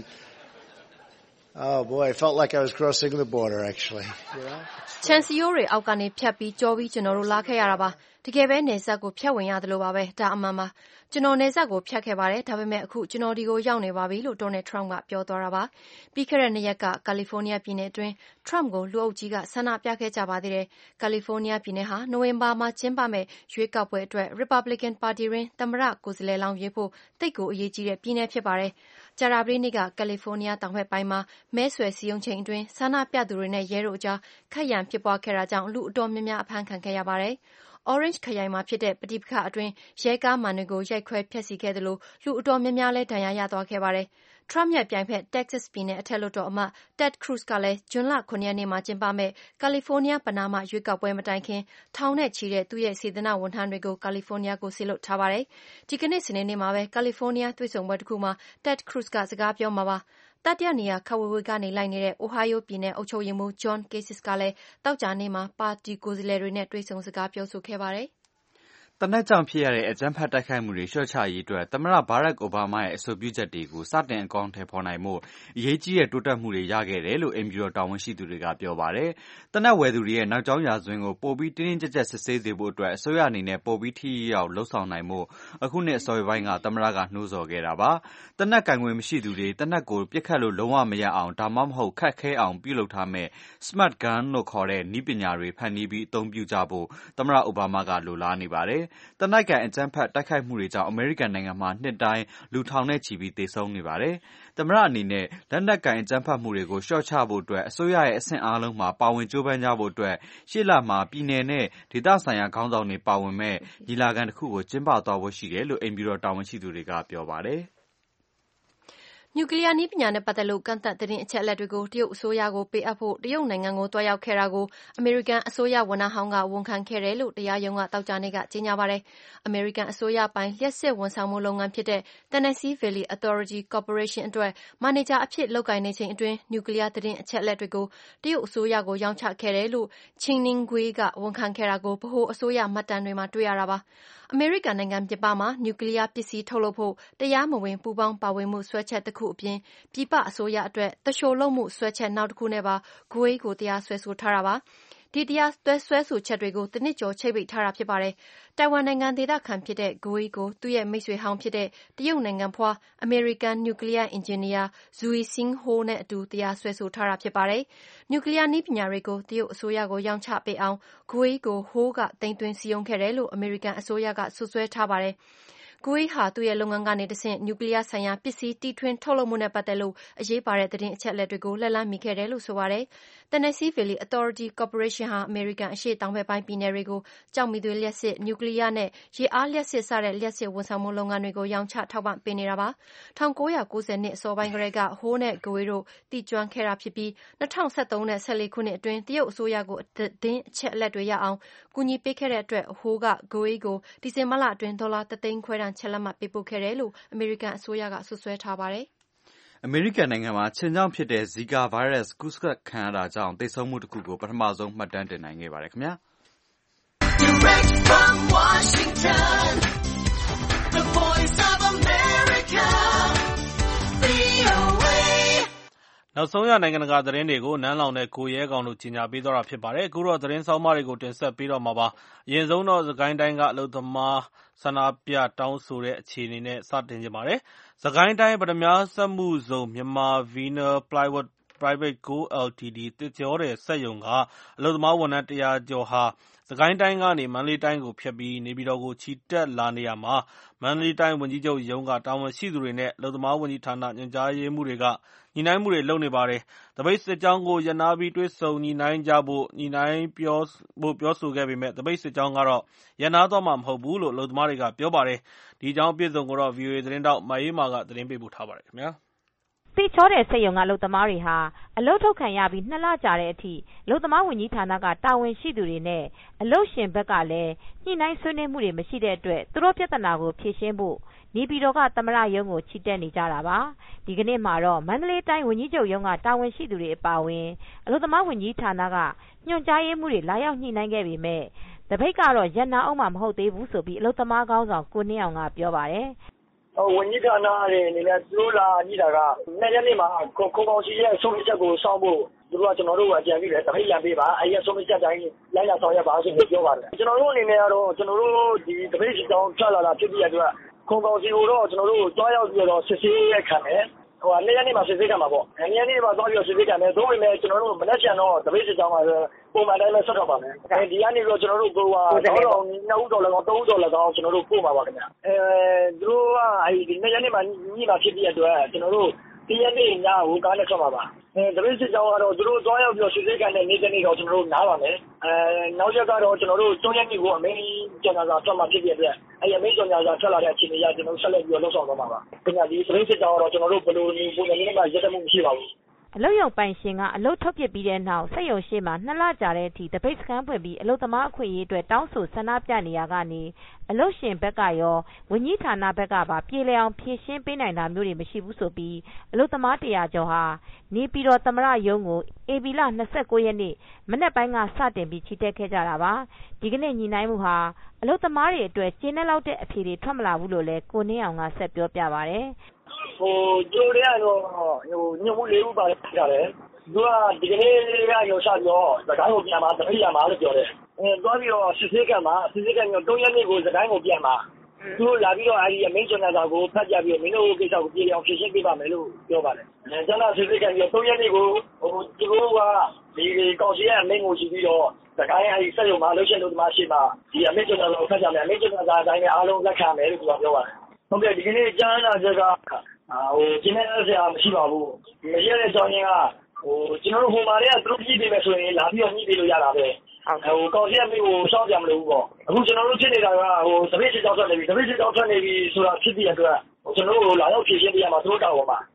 oh boy, I felt like I was crossing the border actually, you know. ချန်စီယိုးတွေအောက်ကနေဖြတ်ပြီးကြောပြီးကျွန်တော်တို့လာခဲ့ရတာပါ။တကယ်ပဲနယ်စပ်ကိုဖြတ်ဝင်ရတယ်လို့ပါပဲ။ဒါအမှန်ပါ။ကျွန်တော်နယ်စပ်ကိုဖြတ်ခဲ့ပါတယ်။ဒါပေမဲ့အခုကျွန်တော်ဒီကိုရောက်နေပါပြီလို့ဒေါ်နယ်ထရမ့်ကပြောသွားတာပါ။ပြီးခဲ့တဲ့နှစ်ရက်ကကယ်လီဖိုးနီးယားပြည်နယ်အတွင်းထရမ့်ကိုလူအုပ်ကြီးကဆန္ဒပြခဲ့ကြပါသေးတယ်။ကယ်လီဖိုးနီးယားပြည်နယ်ဟာနိုဝင်ဘာမှာကျင်းပမယ့်ရွေးကောက်ပွဲအတွက် Republican ပါတီရင်းသမ္မတကိုယ်စားလှယ်လောင်းရွေးဖို့တိတ်ကိုအရေးကြီးတဲ့ပြည်နယ်ဖြစ်ပါတယ်။ကြာသပတေးနေ့ကကယ်လီဖိုးနီးယားတောင်ဘက်ပိုင်းမှာမဲဆွယ်စည်းရုံးချိန်အတွင်းဆန္ဒပြသူတွေနဲ့ရဲတို့အကြားခတ်ရန်ဖြစ်ပွားခဲ့တာကြောင့်လူအတော်များများအဖမ်းခံခဲ့ရပါတယ်။ Orange ခရိုင်မှာဖြစ်တဲ့ပဋိပက္ခအတွင်းရဲကားမှန်တွေကိုရိုက်ခွဲဖျက်ဆီးခဲ့သလိုလူအတော်များများလည်းဒဏ်ရာရသွားခဲ့ပါတယ်။ Trump ရဲ့ပြိုင်ဖက် Texas ပြည်နယ်အထက်လွှတ်တော်အမတ် Ted Cruz ကလည်းဇွန်လခုရက်နေ့မှာကျင်းပမယ့်ကယ်လီဖိုးနီးယားပနားမရွေးကောက်ပွဲမတိုင်ခင်ထောင်နဲ့ချီတဲ့သူ့ရဲ့စေတနာ့ဝန်ထမ်းတွေကိုကယ်လီဖိုးနီးယားကိုစေလွှတ်ထားပါတယ်။ဒီကနေ့စနေနေ့မှာပဲကယ်လီဖိုးနီးယားတွေ့ဆုံပွဲတစ်ခုမှာ Ted Cruz ကစကားပြောမှာပါ။တတိယနေရာခပ်ဝေးဝေးကနေလိုက်နေတဲ့ Ohio ပြည်နယ်အုပ်ချုပ်ရေးမှူး John Kasich ကလည်းသောကြာနေ့မှာပါတီကိုယ်စားလှယ်တွေနဲ့တွေ့ဆုံစကားပြောဆိုခဲ့ပါတယ်။သေနတ်ကြောင့်ဖြစ်ရတဲ့အကြမ်းဖက်တိုက်ခိုက်မှုတွေလျှော့ချရေးအတွက်သမ္မတဘာရက်အိုဘားမားရဲ့အဆိုပြုချက်တွေကိုစတင်အကောင်အထည်ဖော်နိုင်ဖို့အရေးကြီးတဲ့တိုးတက်မှုတွေရခဲ့တယ်လို့အိမ်ဖြူတော်တာဝန်ရှိသူတွေကပြောပါတယ်။သေနတ်ဝယ်သူတွေရဲ့နောက်ကြောင်းရာဇဝင်ကိုပိုပြီးတင်းတင်းကျပ်ကျပ်စစ်ဆေးစေဖို့အတွက်အစိုးရအနေနဲ့ပိုပြီးထိရောက်လှုံ့ဆော်နိုင်ဖို့အခုနှစ်အစောပိုင်းကသမ္မတကနှိုးဆော်ခဲ့တာပါ။သေနတ်ကင်ခွင့်မရှိသူတွေသေနတ်ကိုပစ်ခတ်လို့လုံးဝမရအောင်ဒါမှမဟုတ်ခတ်ခဲအောင်ပြုလုပ်ထားမဲ့ Smart Gun လို့ခေါ်တဲ့နည်းပညာတွေဖန်တီးပြီးအသုံးပြုကြဖို့သမ္မတအိုဘားမားကလိုလားနေပါတယ်။သေနတ်ကန်အကြမ်းဖက်တိုက်ခိုက်မှုတွေကြောင့်အမေရိကန်နိုင်ငံမှာနှစ်တိုင်းလူထောင်နဲ့ချီပြီးသေဆုံးနေပါတယ်။သမ္မတအနေနဲ့လက်နက်ကန်အကြမ်းဖက်မှုတွေကိုလျှော့ချဖို့အတွက်အစိုးရရဲ့အဆင့်အားလုံးမှာပါဝင်ကြိုးပမ်းကြဖို့အတွက်ရှေ့လမှာပြည်နယ်နဲ့ဒေသဆိုင်ရာခေါင်းဆောင်တွေပါဝင်မဲ့ညီလာခံတစ်ခုကိုကျင်းပသွားဖို့ရှိတယ်လို့အိမ်ဖြူတော်တာဝန်ရှိသူတွေကပြောပါတယ်။နျူကလ িয়ার နည်းပညာနဲ့ပတ်သက်လို့ကန့်သတ်သတင်းအချက်အလက်တွေကိုတရုတ်အစိုးရကိုပေးအပ်ဖို့တရုတ်နိုင်ငံကိုတွားရောက်ခဲ့တာကိုအမေရိကန်အစိုးရဝန်ထမ်းဟောင်းကဝန်ခံခဲ့တယ်လို့တရားရုံးကသောကြာနေ့ကကြေညာပါတယ်။အမေရိကန်အစိုးရပိုင်လျှက်စစ်ဝန်ဆောင်မှုလုပ်ငန်းဖြစ်တဲ့ Tennessee Valley Authority Corporation အတွက်မန်နေဂျာအဖြစ်လုပ်ကိုင်နေချိန်အတွင်းနျူကလ িয়ার သတင်းအချက်အလက်တွေကိုတရုတ်အစိုးရကိုရောင်းချခဲ့တယ်လို့ Qingning Gui ကဝန်ခံခဲ့တာကိုဗဟိုအစိုးရမှတ်တမ်းတွေမှာတွေ့ရတာပါ။အမေရိကန်နိုင်ငံပြင်ပမှာနျူကလ িয়ার ပစ္စည်းထုတ်လုပ်ဖို့တရားမဝင်ပူးပေါင်းပါဝင်မှုစွဲချက်တစ်ခုအပြင်ပြည်ပအစိုးရအတွက်တရှိုလုပ်မှုစွဲချက်နောက်တစ်ခုနဲ့ပါ Gui ကိုတရားစွဲဆိုထားတာပါ။ဒီတရားစွဲဆိုချက်တွေကိုတစ်နှစ်ကျော်ချိတ်ပိတ်ထားတာဖြစ်ပါတယ်။တိုင်ဝမ်နိုင်ငံဒေသခံဖြစ်တဲ့ Gui ကိုသူ့ရဲ့မိတ်ဆွေဟောင်းဖြစ်တဲ့တရုတ်နိုင်ငံဖွားအမေရိကန်နျူကလ িয়ার အင်ဂျင်နီယာ Zui Xinghuo နဲ့အတူတရားစွဲဆိုထားတာဖြစ်ပါတယ်။နျူကလ িয়ার နည်းပညာတွေကိုတရုတ်အစိုးရကိုရောင်းချပေးအောင် Gui ကို Huo ကသိမ်းသွင်းစည်းရုံးခဲ့တယ်လို့အမေရိကန်အစိုးရကစွပ်စွဲထားပါတယ်။ Gui ဟာသူ့ရဲ့လုပ်ငန်းကနေတဆင့်နျူကလ িয়ার ဆိုင်ရာပစ္စည်းတီထွင်ထုတ်လုပ်မှုနဲ့ပတ်သက်လို့အရေးပါတဲ့သတင်းအချက်အလက်တွေကိုလက်လှမ်းမီခဲ့တယ်လို့ဆိုပါတယ်။ Tennessee Valley Authority Corporation ဟာအမေရိကန်အရှေ့တောင်ဘက်ပိုင်းပြည်နယ်တွေကိုကျောက်မီးသွေးလျှပ်စစ်၊နျူကလ িয়ার နဲ့ရေအားလျှပ်စစ်စတဲ့လျှပ်စစ်ဝန်ဆောင်မှုလုပ်ငန်းတွေကိုရောင်းချထောက်ပံ့ပေးနေတာပါ။၁၉၉၀နှစ်အစောပိုင်းကတည်းက Huo နဲ့ Gui တို့တည်ကျွမ်းခဲ့တာဖြစ်ပြီး၂၀၁၃နဲ့၁၄ခုနှစ်အတွင်းတရုတ်အစိုးရကိုသတင်းအချက်အလက်တွေရအောင်ကူညီပေးခဲ့တဲ့အတွက် Huo က Gui ကိုဒီဇင်ဘာလအတွင်းဒေါ်လာတစ်သိန်းခွဲတန်ချက်လက်မှတ်ပေးပို့ခဲ့တယ်လို့အမေရိကန်အစိုးရကစွပ်စွဲထားပါတယ်။အမေရိကန်နိုင်ငံမှာခြင်ကြောင့်ဖြစ်တဲ့ဇီကာဗိုင်းရပ်စ်ကူးစက်ခံရတာကြောင့်သေဆုံးမှုတစ်ခုကိုပထမဆုံးမှတ်တမ်းတင်နိုင်ခဲ့ပါတယ်ခင်ဗျာ။ Direct from Washington, the Voice of America, ဗွီအိုအေနောက်ဆုံးရနိုင်ငံတကာသတင်းတွေကိုနန်းလောင်နဲ့ကိုရဲကောင်တို့ကြီးညာပေးသွားတာဖြစ်ပါတယ်။အခုတော့သတင်းဆောင်းပါးတွေကိုတင်ဆက်ပေးတော့မှာပါ။အရင်ဆုံးတော့စကိုင်းတိုင်းကအလုပ်သမားဆန္ဒပြတောင်းဆိုတဲ့အခြေအနေနဲ့စတင်ကြပါတယ်။စကိုင်းတိုင်းပတ္တမြားစက်မှုဇုံမြန်မာ Veneer Plywood Private Co Ltd သစ်ကြောတဲ့စက်ရုံကအလုပ်သမားဝန်ထမ်းတရာကျော်ဟာစကိုင်းတိုင်းကနေမန္တလေးတိုင်းကိုဖြတ်ပြီးနေပြည်တော်ကိုချီတက်လာနေရာမှာမန္တလေးတိုင်းဝန်ကြီးချုပ်ရုံးကတာဝန်ရှိသူတွေနဲ့အလုပ်သမားဝန်ကြီးဌာနညွှန်ကြားရေးမှူးတွေကညှိနှိုင်းမှုတွေလုပ်နေပါတယ်။သပိတ်စစ်ကြောင်းကိုရပ်နားပြီးတွေ့ဆုံညှိနှိုင်းကြဖို့ညှိနှိုင်းပြောဖို့ပြောဆိုခဲ့ပေမဲ့သပိတ်စစ်ကြောင်းကတော့ရပ်နားသွားမှာမဟုတ်ဘူးလို့အလုပ်သမားတွေကပြောပါတယ်။ဒီအကြောင်းအပြည့်အစုံကိုတော့ ဗွီအိုအေသတင်းထောက်မအေးမာကသတင်းပေးပို့ထားပါတယ်ခင်ဗျာ။သစ်ချောတဲ့စက်ရုံကအလုပ်သမားတွေဟာအလုပ်ထုတ်ခံရပြီးနှစ်လကြာတဲ့အထိအလုပ်သမားဝန်ကြီးဌာနကတာဝန်ရှိသူတွေနဲ့အလုပ်ရှင်ဘက်ကလည်းညှိနှိုင်းဆွေးနွေးမှုတွေမရှိတဲ့အတွက်သူတို့ပြဿနာကိုဖြေရှင်းဖို့နေပြည်တော်ကသမ္မတရုံးကိုချီတက်နေကြတာပါ။ဒီကနေ့မှာတော့မန္တလေးတိုင်းဝန်ကြီးချုပ်ရုံးကတာဝန်ရှိသူတွေအပါအဝင်အလုပ်သမားဝန်ကြီးဌာနကညွှန်ကြားရေးမှူးတွေလာရောက်ညှိနှိုင်းခဲ့ပေမဲ့တပိတ်ကတော့ရပ်နားအောင်မှာမဟုတ်သေးဘူးဆိုပြီးအလုပ်သမားခေါင်းဆောင်ကိုနှင်းအောင်ကပြောပါတယ်။ဝန်ကြီးဌာနတွေအနေနဲ့သူတို့လာညှိတာကနှစ်ရက်နေ့မှာခုံပေါင်းစီရဲ့ဆုံးဖြတ်ချက်ကိုစောင့်ဖို့သူတို့ကကျွန်တော်တို့ကအကြံပြုတယ်တပိတ်လန်ပေးပါအဲ့ရဆုံးဖြတ်ချက်တိုင်းလိုက်လာဆောင်ရွက်ပါဆိုပြီးပြောပါတယ်ကျွန်တော်တို့အနေနဲ့ကတော့ကျွန်တော်တို့ဒီတပိတ်စီတောင်းထွက်လာတာဖြစ်ပြီးတဲ့အတွက်ခုံပေါင်းစီကိုတော့ကျွန်တော်တို့တွားရောက်ပြီးတော့စစ်ဆေးရခံတယ်ဟိုနေ့ရက်နေ့မှာစစ်ဆေးကြမှာပေါ့။နေ့ရက်နေ့မှာသွားပြီးတော့စစ်ဆေးကြမယ်။သို့ပေမဲ့ကျွန်တော်တို့မနေ့ပြန်တော့တပိတ်စစ်ကြောင်းမှာပုံမှန်တိုင်းပဲဆက်တော့ပါမယ်။အဲဒီကနေပြီးတော့ကျွန်တော်တို့ကိုကတော့နှစ်ဦးတော်လည်းကောင်းသုံးဦးတော်လည်းကောင်းကျွန်တော်တို့ပို့မှာပါခင်ဗျ။အဲသူတို့ကအဲဒီနေ့ရက်နေ့မှာညှိမှာဖြစ်ပြီးအတွက်ကျွန်တော်တို့ဒီရက်နေ့ညကိုကားနဲ့ထွက်မှာပါ။အဲတပိတ်စစ်ကြောင်းကတော့သူတို့သွားရောက်ပြီးတော့စစ်ဆေးကြတဲ့နေ့တနေ့တော့ကျွန်တော်တို့နားပါမယ်။အဲနောက်ရက်ကတော့ကျွန်တော်တို့သုံးရက်နေ့ကိုအမင်းကျန်တာကထွက်မှာဖြစ်ပြီးအတွက်အဲ့ရမိတ်ဆွေများကထွက်လာတဲ့အချိန်ကြီးကျွန်တော်ဆက်လက်ပြီးတော့လှုပ်ဆောင်သွားမှာပါ။ခင်ဗျာဒီတပိတ်စစ်ကြောင်းကတော့ကျွန်တော်တို့ဘယ်လိုမျိုးပုံစံမျိုးနဲ့ရက်တမှုမရှိပါဘူး။အလုပ်ရုံပိုင်ရှင်ကအလုပ်ထုတ်ပစ်ပြီးတဲ့နောက်စက်ရုံရှိမှနှစ်လကြာတဲ့အထိတပိတ်စခန်းဖွင့်ပြီးအလုပ်သမားအခွင့်အရေးအတွက်တောင်းဆိုဆန္ဒပြနေရကနေအလုပ်ရှင်ဘက်ကရောဝန်ကြီးဌာနဘက်ကပါပြေလည်အောင်ဖြေရှင်းပေးနိုင်တာမျိုးတွေမရှိဘူးဆိုပြီးအလုပ်သမားတရာကျော်ဟာနေပြည်တော်သမ္မတရုံးကိုဧပြီလ၂၉ရက်နေ့မနက်ပိုင်းကစတင်ပြီးချီတက်ခဲ့ကြတာပါ။ဒီကနေ့ညီနိုင်မှုဟာအလုပ်သမားတွေအတွက်ကျင်းတဲ့လောက်တဲ့အဖြေတွေထွက်မလာဘူးလို့လည်းကိုနှင်းအောင်ကဆက်ပြောပြပါတယ်။ဟိုကျိုးတွေကတော့ဟိုညမှုလေးဦးပါတယ်ကြတယ်သူကဒီကနေ့ကရောစပြီးတော့စကိုင်းကိုပြန်มาတပိတ်ရမှာလို့ပြောတယ်အဲသွားပြီးတော့စစ်ဆေးကံမှာစစ်ဆေးကံမျိုး၃ရက်နေ့ကိုစကိုင်းကိုပြန်มาသူတို့လာပြီးတော့အဲဒီအမင်းကျွမ်းတာကိုဖတ်ကြပြီးမင်းတို့ကိစ္စကိုပြေအောင်ဖြေရှင်းပေးပါမယ်လို့ပြောပါတယ်အဲကျန်တဲ့စစ်ဆေးကံမျိုး၃ရက်နေ့ကိုဟိုသူတို့ကဒီကောင်စီရဲ့အမင်းကိုရှိပြီးတော့စကိုင်းအဲဒီစက်ရုံမှာလှုပ်ရှင်လို့ဒီမှာရှိမှာဒီအမင်းကျွမ်းတာကိုဖတ်ကြမယ်အမင်းကျွမ်းတာအတိုင်းအားလုံးလက်ခံမယ်လို့သူကပြောပါတယ်ဟုတ်ကဲ့ဒီကနေ့ကြားနာချက်ကဟိုကျင်းနေစရာမရှိပါဘူးမရတဲ့အကြောင်းရင်းကဟိုကျွန်တော်တို့ဟိုမှာလည်းသူတို့ကြည့်ပေးမယ်ဆိုရင်လာပြီးတော့ညှိပေးလို့ရတာပဲဟိုကော်စီအမေကိုရှောက်ကြမလို့ပေါ့အခုကျွန်တော်တို့ဖြစ်နေတာကဟိုတပိတ်စစ်ကြောင်းထွက်နေပြီတပိတ်စစ်ကြောင်းထွက်နေပြီဆိုတာဖြစ်ပြီးအတွက်ကျွန်တော်တို့လာရောက်ဖြည့်ရှင်းပေးရမှာသူတို့တောင်းပါမှာ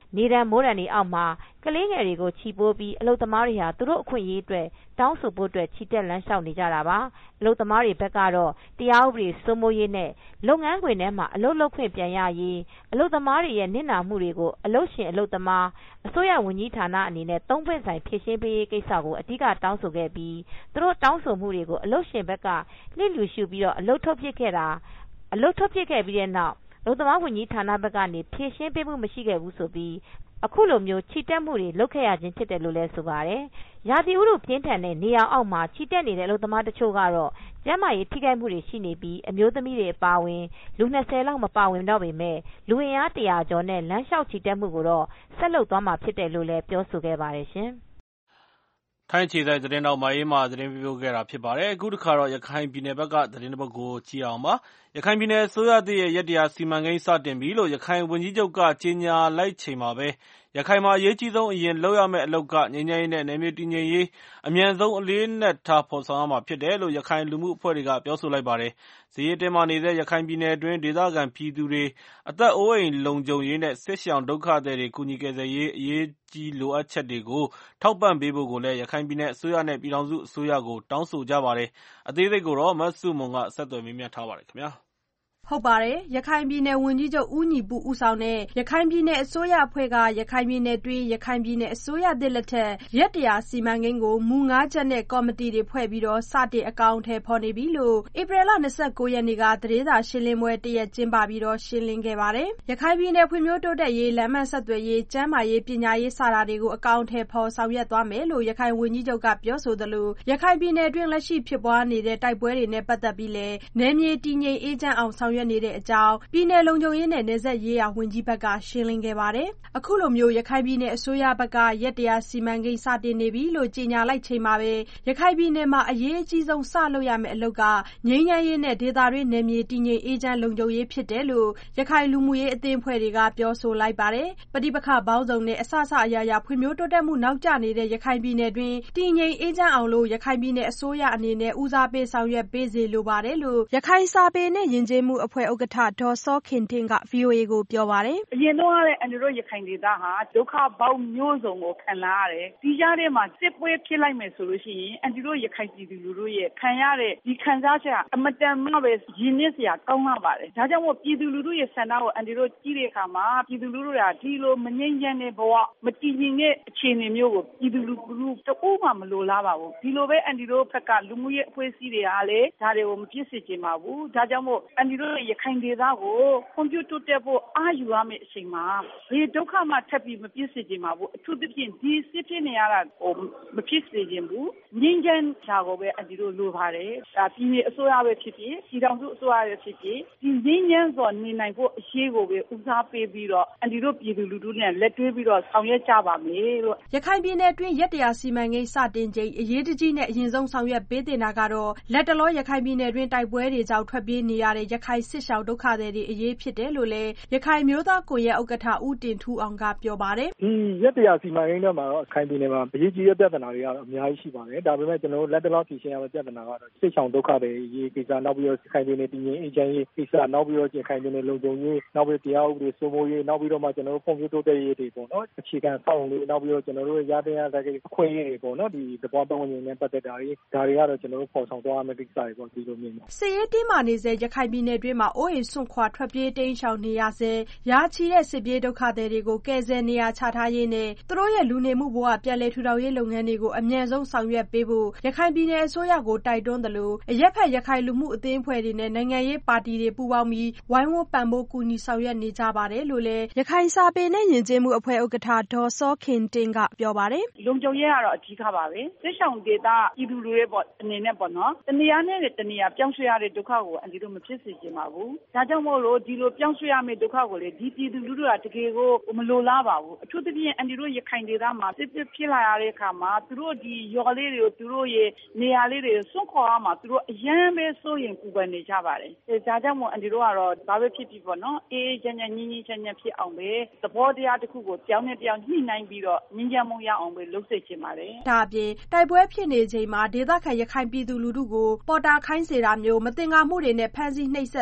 နေဒဏ်မိုးဒဏ်တွေအောက်မှာကလေးငယ်တွေကိုချီပိုးပြီးအလုပ်သမားတွေဟာသူတို့အခွင့်အရေးအတွက်တောင်းဆိုဖို့အတွက်ချီတက်လမ်းလျှောက်နေကြတာပါအလုပ်သမားတွေဘက်ကတော့တရားဥပဒေစိုးမိုးရေးနဲ့လုပ်ငန်းခွင်ထဲမှာအလုပ်လုပ်ခွင့်ပြန်ရရေးအလုပ်သမားတွေရဲ့နစ်နာမှုတွေကိုအလုပ်ရှင်အလုပ်သမားအစိုးရဝန်ကြီးဌာနအနေနဲ့သုံးပွင့်ဆိုင်ဖြေရှင်းပေးရေးကိစ္စကိုအဓိကတောင်းဆိုခဲ့ပြီးသူတို့တောင်းဆိုမှုတွေကိုအလုပ်ရှင်ဘက်ကလျစ်လျူရှုပြီးတော့အလုပ်ထုတ်ပစ်ခဲ့တာအလုပ်ထုတ်ပစ်ခဲ့ပြီးတဲ့နောက်အလုပ်သမားဝန်ကြီးဌာနဘက်ကနေဖြေရှင်းပေးမှုမရှိခဲ့ဘူးဆိုပြီးအခုလိုမျိုးချီတက်မှုတွေလုပ်ခဲ့ရခြင်းဖြစ်တယ်လို့လည်းဆိုပါတယ်။ရာသီဥတုပြင်းထန်တဲ့နေရာအောက်မှာချီတက်နေတဲ့အလုပ်သမားတချို့ကတော့ကျန်းမာရေးထိခိုက်မှုတွေရှိနေပြီးအမျိုးသမီးတွေအပါအဝင်လူ၂၀လောက်မပါဝင်တော့ပေမဲ့လူအင်အားတရာကျော်နဲ့လမ်းလျှောက်ချီတက်မှုကိုတော့ဆက်လုပ်သွားမှာဖြစ်တယ်လို့လည်းပြောဆိုခဲ့ပါတယ်ရှင်။ထိုင်းအခြေစိုက်သတင်းတောက်မအေးမာသတင်းပြပြခဲ့တာဖြစ်ပါတယ်အခုတစ်ခါတော့ရခိုင်ပြည်နယ်ဘက်ကသတင်းတစ်ပုဒ်ကိုကြည့်အောင်ပါရခိုင်ပြည်နယ်အစိုးရသစ်ရဲ့ရက်တရားစီမံကိန်းစတင်ပြီလို့ရခိုင်ဝန်ကြီးချုပ်ကကြေညာလိုက်ချိန်မှာပဲရခိုင်မှာအရေးကြီးဆုံးအရင်လုပ်ရမယ့်အလုပ်ကငြိမ်းချမ်းရေးနဲ့နယ်မြေတည်ငြိမ်ရေးအမြန်ဆုံးအလေးနက်ထားဖော်ဆောင်ရမှာဖြစ်တယ်လို့ရခိုင်လူမှုအဖွဲ့တွေကပြောဆိုလိုက်ပါတယ်။စစ်ရေးတင်းမာနေတဲ့ရခိုင်ပြည်နယ်အတွင်းဒေသခံပြည်သူတွေအသက်အိုးအိမ်လုံခြုံရေးနဲ့စစ်ရှောင်ဒုက္ခသည်တွေကူညီကယ်ဆယ်ရေးအရေးကြီးလိုအပ်ချက်တွေကိုထောက်ပံ့ပေးဖို့ကိုလည်းရခိုင်ပြည်နယ်အစိုးရနဲ့ပြည်ထောင်စုအစိုးရကိုတောင်းဆိုကြပါတယ်။အသေးစိတ်ကိုတော့မဆုမွန်ကဆက်သွယ်မေးမြန်းထားပါတယ်ခင်ဗျာ။ဟုတ်ပါတယ်ရခိုင်ပြည်နယ်ဝန်ကြီးချုပ်ဦးညီပူဦးဆောင်တဲ့ရခိုင်ပြည်နယ်အစိုးရအဖွဲ့ကရခိုင်ပြည်နယ်တွင်းရခိုင်ပြည်နယ်အစိုးရသစ်လက်ထက်ရက်တရားစီမံကိန်းကိုမူငါးချက်နဲ့ကော်မတီတွေဖွဲ့ပြီးတော့စတင်အကောင်အထည်ဖော်နေပြီလို့ဧပြီလ၂၉ရက်နေ့ကသတင်းစာရှင်းလင်းပွဲတရက်ကျင်းပပြီးတော့ရှင်းလင်းခဲ့ပါတယ်ရခိုင်ပြည်နယ်ဖွံ့ဖြိုးတိုးတက်ရေးလမ်းမဆက်သွယ်ရေးကျန်းမာရေးပညာရေးစတာတွေကိုအကောင်အထည်ဖော်ဆောင်ရွက်သွားမယ်လို့ရခိုင်ဝန်ကြီးချုပ်ကပြောဆိုသလိုရခိုင်ပြည်နယ်တွင်းလက်ရှိဖြစ်ပွားနေတဲ့တိုက်ပွဲတွေနဲ့ပတ်သက်ပြီးလည်းနယ်မြေတည်ငြိမ်အေးချမ်းအောင်ဆောင်ရွက်နေတဲ့အကြောင်းပြည်နယ်လုံခြုံရေးနဲ့နယ်စပ်ရေးရာဝန်ကြီးဘက်ကရှင်းလင်းခဲ့ပါတယ်။အခုလိုမျိုးရခိုင်ပြည်နယ်အစိုးရဘက်ကရက်တရားစီမံကိန်းစတင်နေပြီလို့ကြေညာလိုက်ချိန်မှာပဲရခိုင်ပြည်နယ်မှာအရေးအကြီးဆုံးစလုပ်ရမယ့်အလုပ်ကငြိမ်းချမ်းရေးနဲ့ဒေသတွင်းနယ်မြေတည်ငြိမ်အေးချမ်းလုံခြုံရေးဖြစ်တယ်လို့ရခိုင်လူမှုရေးအသင်းအဖွဲ့တွေကပြောဆိုလိုက်ပါတယ်။ပဋိပက္ခပေါင်းစုံနဲ့အစစအရာရာဖွံ့ဖြိုးတိုးတက်မှုနောက်ကျနေတဲ့ရခိုင်ပြည်နယ်တွင်တည်ငြိမ်အေးချမ်းအောင်လို့ရခိုင်ပြည်နယ်အစိုးရအနေနဲ့ဦးစားပေးဆောင်ရွက်ပေးစေလိုပါတယ်လို့ရခိုင်စာပေနဲ့ယဉ်ကျေးမှုအဖွဲ့ဥက္ကဋ္ဌဒေါ်စောခင်တင့်က ဗွီအိုအေကိုပြောပါတယ်။အရင်တော့လည်းအန်တီတို့ရခိုင်ဒေသဟာဒုက္ခပေါင်းမျိုးစုံကိုခံလာရတယ်။ဒီကြားထဲမှာစစ်ပွဲဖြစ်လိုက်မယ်ဆိုလို့ရှိရင်အန်တီတို့ရခိုင်ပြည်သူလူထုရဲ့ခံရတဲ့ဒီခံစားချက်အမတန်မှပဲရင်းနှီးစရာကောင်းလာပါတယ်။ဒါကြောင့်မို့ပြည်သူလူထုရဲ့ဆန္ဒကိုအန်တီတို့ကြည့်တဲ့အခါမှာပြည်သူလူထုကဒီလိုမငြိမ်းချမ်းတဲ့ဘဝမတည်ငြိမ်တဲ့အခြေအနေမျိုးကိုပြည်သူလူထုတအူးမှမလိုလားပါဘူး။ဒီလိုပဲအန်တီတို့ဘက်ကလူမှုရေးအဖွဲ့အစည်းတွေကလည်းဒါတွေကိုမပြည့်စုံကြပါဘူး။ဒါကြောင့်မို့အန်တီတို့ရခိုင်ဒေသကိုကွန်ပျူတာတက်ဖို့အားယူရမယ့်အချိန်မှာဒီဒုက္ခမှထပ်ပြီးမပြည့်စုံကြပါဘူးအထူးသဖြင့်ဒီစစ်ဖြစ်နေရတာဟိုမပြည့်စုံခြင်းဘူးငြိမ်းချမ်းတာကိုပဲအဒီလိုလိုပါတယ်ဒါပြည်နယ်အစိုးရပဲဖြစ်ဖြစ်ပြည်ထောင်စုအစိုးရပဲဖြစ်ဖြစ်ဒီငြိမ်းချမ်းစွာနေနိုင်ဖို့အရေးကိုပဲဦးစားပေးပြီးတော့အဒီလိုပြည်သူလူထုနဲ့လက်တွဲပြီးတော့ဆောင်ရွက်ကြပါမယ်လို့ရခိုင်ပြည်နယ်တွင်းရက်တရားစီမံကိန်းစတင်ချိန်အရေးတကြီးနဲ့အရင်ဆုံးဆောင်ရွက်ပေးတင်တာကတော့လက်တလောရခိုင်ပြည်နယ်တွင်းတိုက်ပွဲတွေကြောင့်ထွက်ပြေးနေရတဲ့ရခိုင်စစ်ရှောင်ဒုက္ခသည်တွေအရေးဖြစ်တယ်လို့လည်းရခိုင်မျိုးသားကိုရဲဥက္ကဋ္ဌဦးတင်ထူအောင်ကပြောပါတယ်ဒီရက်တရားစီမံကိန်းတွေမှာတော့ခိုင်ပြည်နယ်မှာအရေးကြီးတဲ့ပြဿနာတွေကတော့အများကြီးရှိပါတယ်ဒါပေမဲ့ကျွန်တော်တို့လက်တလောဖြေရှင်းရမယ့်ပြဿနာကတော့စစ်ဆောင်ဒုက္ခတွေရေးကိစ္စနောက်ပြီးတော့ခိုင်ပြည်နယ်တည်ငြိမ်အေးချမ်းရေးကိစ္စနောက်ပြီးတော့ခိုင်ပြည်နယ်လုံခြုံရေးနောက်ပြီးတရားဥပဒေစိုးမိုးရေးနောက်ပြီးတော့မှကျွန်တော်တို့ဖွံ့ဖြိုးတိုးတက်ရေးတွေပေါ့နော်အခြေခံစောင့်လို့နောက်ပြီးတော့ကျွန်တော်တို့ရတဲ့ရတဲ့အခွင့်အရေးတွေပေါ့နော်ဒီသဘောပေါက်ဝင်နဲ့ပတ်သက်တာတွေဒါတွေကတော့ကျွန်တော်တို့ပေါ်ဆောင်သွားရမယ့်ကိစ္စတွေပေါ့ဒီလိုမျိုးစစ်ရေးတင်းမာနေစေရခိုင်ပြည်နယ်တွင်းမှာအိုးအိမ်ဆွန့်ခွာထွက်ပြေးတိမ်းရှောင်နေရစေရာချီတဲ့စစ်ပြေးဒုက္ခသည်တွေကိုကယ်ဆယ်နေရာချထားရေးနဲ့သူတို့ရဲ့လူနေမှုဘဝပြန်လည်ထူထောင်ရေးလုပ်ငန်းတွေကိုအမြန်ဆုံးဆောင်ရွက်ပေးဖို့ရခိုင်ပြည်နယ်အစိုးရကိုတိုက်တွန်းသလိုအရက်ဖက်ရခိုင်လူမှုအသင်းအဖွဲ့တွေနဲ့နိုင်ငံရေးပါတီတွေပူးပေါင်းပြီးဝိုင်းဝန်းပံ့ပိုးကူညီဆောင်ရွက်နေကြပါတယ်လို့လည်းရခိုင်စာပေနဲ့ယဉ်ကျေးမှုအဖွဲ့ဥက္ကဋ္ဌဒေါ်စောခင်တင့်ကပြောပါတယ်လုံခြုံရေးကတော့အကြီးခါပါပဲစစ်ဆောင်ဒေသပြည်သူလူတွေပေါ့အနေနဲ့ပေါ့နော်တနေရာနဲ့တနေရာပြောင်းရွှေ့ရတဲ့ဒုက္ခကိုအန်တီတို့မဖြစ်စေချင်ပါဘူးဒါကြောင့်မို့လို့ဒီလိုပြောင်းရွှေ့ရမယ့်ဒုက္ခကိုလေဒီပြည်သူလူထုကတကယ်ကိုမလိုလားပါဘူးအထူးသဖြင့်အန်တီတို့ရခိုင်ဒေသမှာစစ်ဖြစ်လာရတဲ့အခါမှာသူတို့ဒီရော်လေးတွေကိုသူတို့ရဲ့နေရာလေးတွေစွန့်ခွာရမှာသူတို့အရန်ပဲစိုးရင်ပူပန်နေကြပါတယ်ဒါကြောင့်မို့အန်တီတို့ကတော့ဘာပဲဖြစ်ဖြစ်ပေါ့နော်အေးချမ်းချမ်းညင်ညင်ချမ်းချမ်းဖြစ်အောင်ပဲသဘောတရားတစ်ခုကိုပြောင်းနေပြောင်းညှိနှိုင်းပြီးတော့ငြင်းချမ်းမှုရအောင်ပဲလုပ်စေချင်ပါတယ်ဒါအပြင်တိုက်ပွဲဖြစ်နေချိန်မှာဒေသခံရခိုင်ပြည်သူလူထုကိုပေါ်တာခိုင်းစေတာမျိုးမတင်ကားမှုတွေနဲ့ဖမ်းဆီးနှိပ်စက်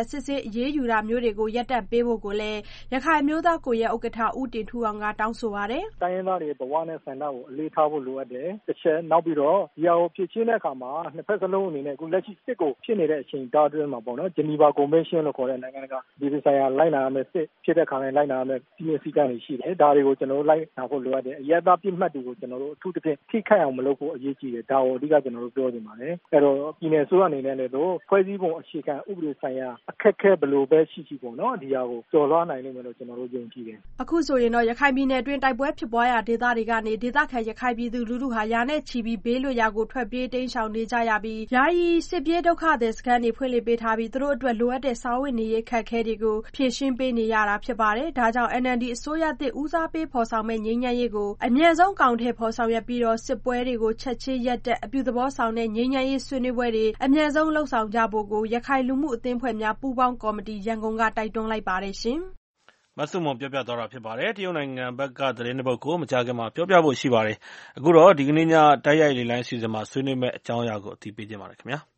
စစ်ဆေးအရေးယူတာမျိုးတွေကိုရပ်တန့်ပေးဖို့ကိုလည်းရခိုင်မျိုးသားကိုရဲ့ဥက္ကဋ္ဌဦးတင်ထူအောင်ကတောင်းဆိုပါတယ်။တိုင်းရင်းသားတွေဘဝနဲ့ဆန္ဒကိုအလေးထားဖို့လိုအပ်တယ်။တစ်ချက်နောက်ပြီးတော့ဒီဟာကိုဖြစ်ချင်းတဲ့အခါမှာနှစ်ဖက်စလုံးအနေနဲ့အခုလက်ရှိစစ်ကိုဖြစ်နေတဲ့အချိန်တာအတွင်းမှာပေါ့နော်ဂျနီဗာကွန်ဗင်းရှင်းလို့ခေါ်တဲ့နိုင်ငံတကာဒီလိုဆိုင်ရာလိုက်နာရမယ့်စစ်ဖြစ်တဲ့ခါတိုင်းလိုက်နာရမယ့်ပြည်နယ်စည်းကမ်းတွေရှိတယ်။ဒါတွေကိုကျွန်တော်တို့လိုက်နာဖို့လိုအပ်တယ်။အရသာပြစ်မှတ်တွေကိုကျွန်တော်တို့အထူးသဖြင့်ထိခိုက်အောင်မလုပ်ဖို့အရေးကြီးတယ်။ဒါကိုအဓိကကျွန်တော်တို့ပြောနေပါတယ်။အဲ့တော့ပြည်နယ်ဆိုရအနေနဲ့လည်းတော့ဖွဲ့စည်းပုံအခြေခံဥပဒေဆိုင်ရာအခက်အခဲဘယ်လိုပဲရှိရှိပေါ့နော်ဒီဟာကိုကျော်လွှားနိုင်လိမ့်မယ်လို့ကျွန်တော်တို့ယုံကြည်တယ်။အခုဆိုရင်တော့ရခိုင်ပြည်နယ်အတွင်းတိုက်ပွဲဖြစ်ပွားရာဒေသတွေကနေဒေသခံရခိုင်ပြည်သူလူထုဟာရာနဲ့ချီပြီးဘေးလွတ်ရာကိုထွက်ပြေးတိမ်းရှောင်နေကြရပြီးယာယီစစ်ပြေးဒုက္ခသည်စခန်းတွေဖွင့်လှစ်ပေးထားပြီးသူတို့အတွက်လိုအပ်တဲ့စာဝတ်နေရေးခက်ခဲတွေကိုဖြည့်ရှင်းပေးနေရတာဖြစ်ပါတယ်။ဒါကြောင့် N L D အစိုးရသစ်ဦးစားပေးဖော်ဆောင်မဲ့ငြိမ်းချမ်းရေးကိုအမြန်ဆုံးကောင်ထည့်ဖော်ဆောင်ရပြီးတော့စစ်ပွဲတွေကိုချက်ချင်းရပ်တဲ့အပြုသဘောဆောင်တဲ့ငြိမ်းချမ်းရေးဆွေးနွေးပွဲတွေအမြန်ဆုံးလှုပ်ဆောင်ကြဖို့ကိုရခိုင်လူမှုအသင်းဖွဲ့များပူးပေါင်းကော်မတီရန်ကုန်ကတိုက်တွန်းလိုက်ပါတယ်ရှင်။မဆုမွန်ပြောပြသွားတာဖြစ်ပါတယ်။တရုတ်နိုင်ငံဘက်ကသတင်းတစ်ပုဒ်ကိုမကြာခင်မှာပြောပြဖို့ရှိပါတယ်။အခုတော့ဒီကနေ့ညတိုက်ရိုက်လေလိုင်းအစီအစဉ်မှာဆွေးနွေးမယ့်အကြောင်းအရာကိုအသိပေးခြင်းပါတယ်ခင်ဗျာ။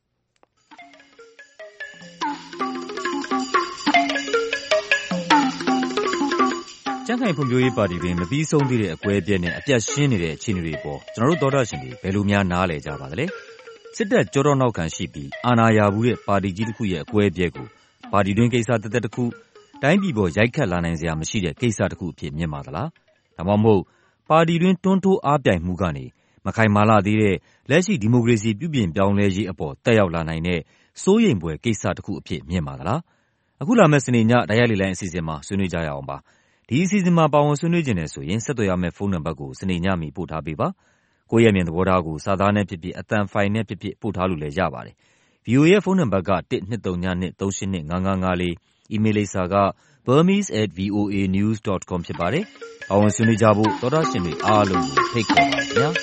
ကြံ့ခိုင်ဖွံ့ဖြိုးရေးပါတီတွင်မပြီးဆုံးသေးတဲ့အကွဲအပြဲနဲ့အပြတ်ရှင်းနေတဲ့အခြေအနေတွေပေါ်ကျွန်တော်တို့သောတာရှင်တွေဘယ်လိုများနားလည်ကြပါသလဲ။စစ်တပ်ကြောတော့နောက်ခံရှိပြီးအာဏာရဘူးတဲ့ပါတီကြီးတစ်ခုရဲ့အကွဲအပြဲကိုပါတီတွင်ကိစ္စတစ်သက်တစ်ခုတိုင်းပြည်ပေါ်ရိုက်ခတ်လာနိုင်စရာမရှိတဲ့ကိစ္စတစ်ခုအဖြစ်မြင်ပါသလား။ဒါမှမဟုတ်ပါတီတွင်တွန်းတိုးအားပြိုင်မှုကနေမခိုင်မာလာသေးတဲ့လက်ရှိဒီမိုကရေစီပြုပြင်ပြောင်းလဲရေးအပေါ်တက်ရောက်လာနိုင်တဲ့စိုးရိမ်ဖွယ်ကိစ္စတစ်ခုအဖြစ်မြင်ပါသလား။အခုလာမယ့်စနေညတိုက်ရိုက်လေလိုင်းအစီအစဉ်မှာဆွေးနွေးကြရအောင်ပါ။ဒီအစီအစဉ်မှာပါဝင်ဆွေးနွေးခြင်းနဲ့ဆိုရင်ဆက်သွယ်ရမယ့်ဖုန်းနံပါတ်ကိုစနေညမီပို့ထားပေးပါ။ကိုယ့်ရဲ့မြင်သဘောထားကိုစာသားနဲ့ဖြစ်ဖြစ်အသံဖိုင်နဲ့ဖြစ်ဖြစ်ပို့ထားလို့လည်းရပါတယ်။ V O A ရဲ့ဖုန်းနံပါတ်ကတစ်နှစ်သုံးညနှစ်သုံးရှစ်နှစ်ငါးငါးငါးလေးအီးမေးလ်လိပ်စာက burmese at v o a news dot com ဖြစ်ပါတယ်။ပါဝင်ဆွေးနွေးကြဖို့သောတာရှင်တွေအားလုံးကိုဖိတ်ခေါ်ပါခင်ဗျာ။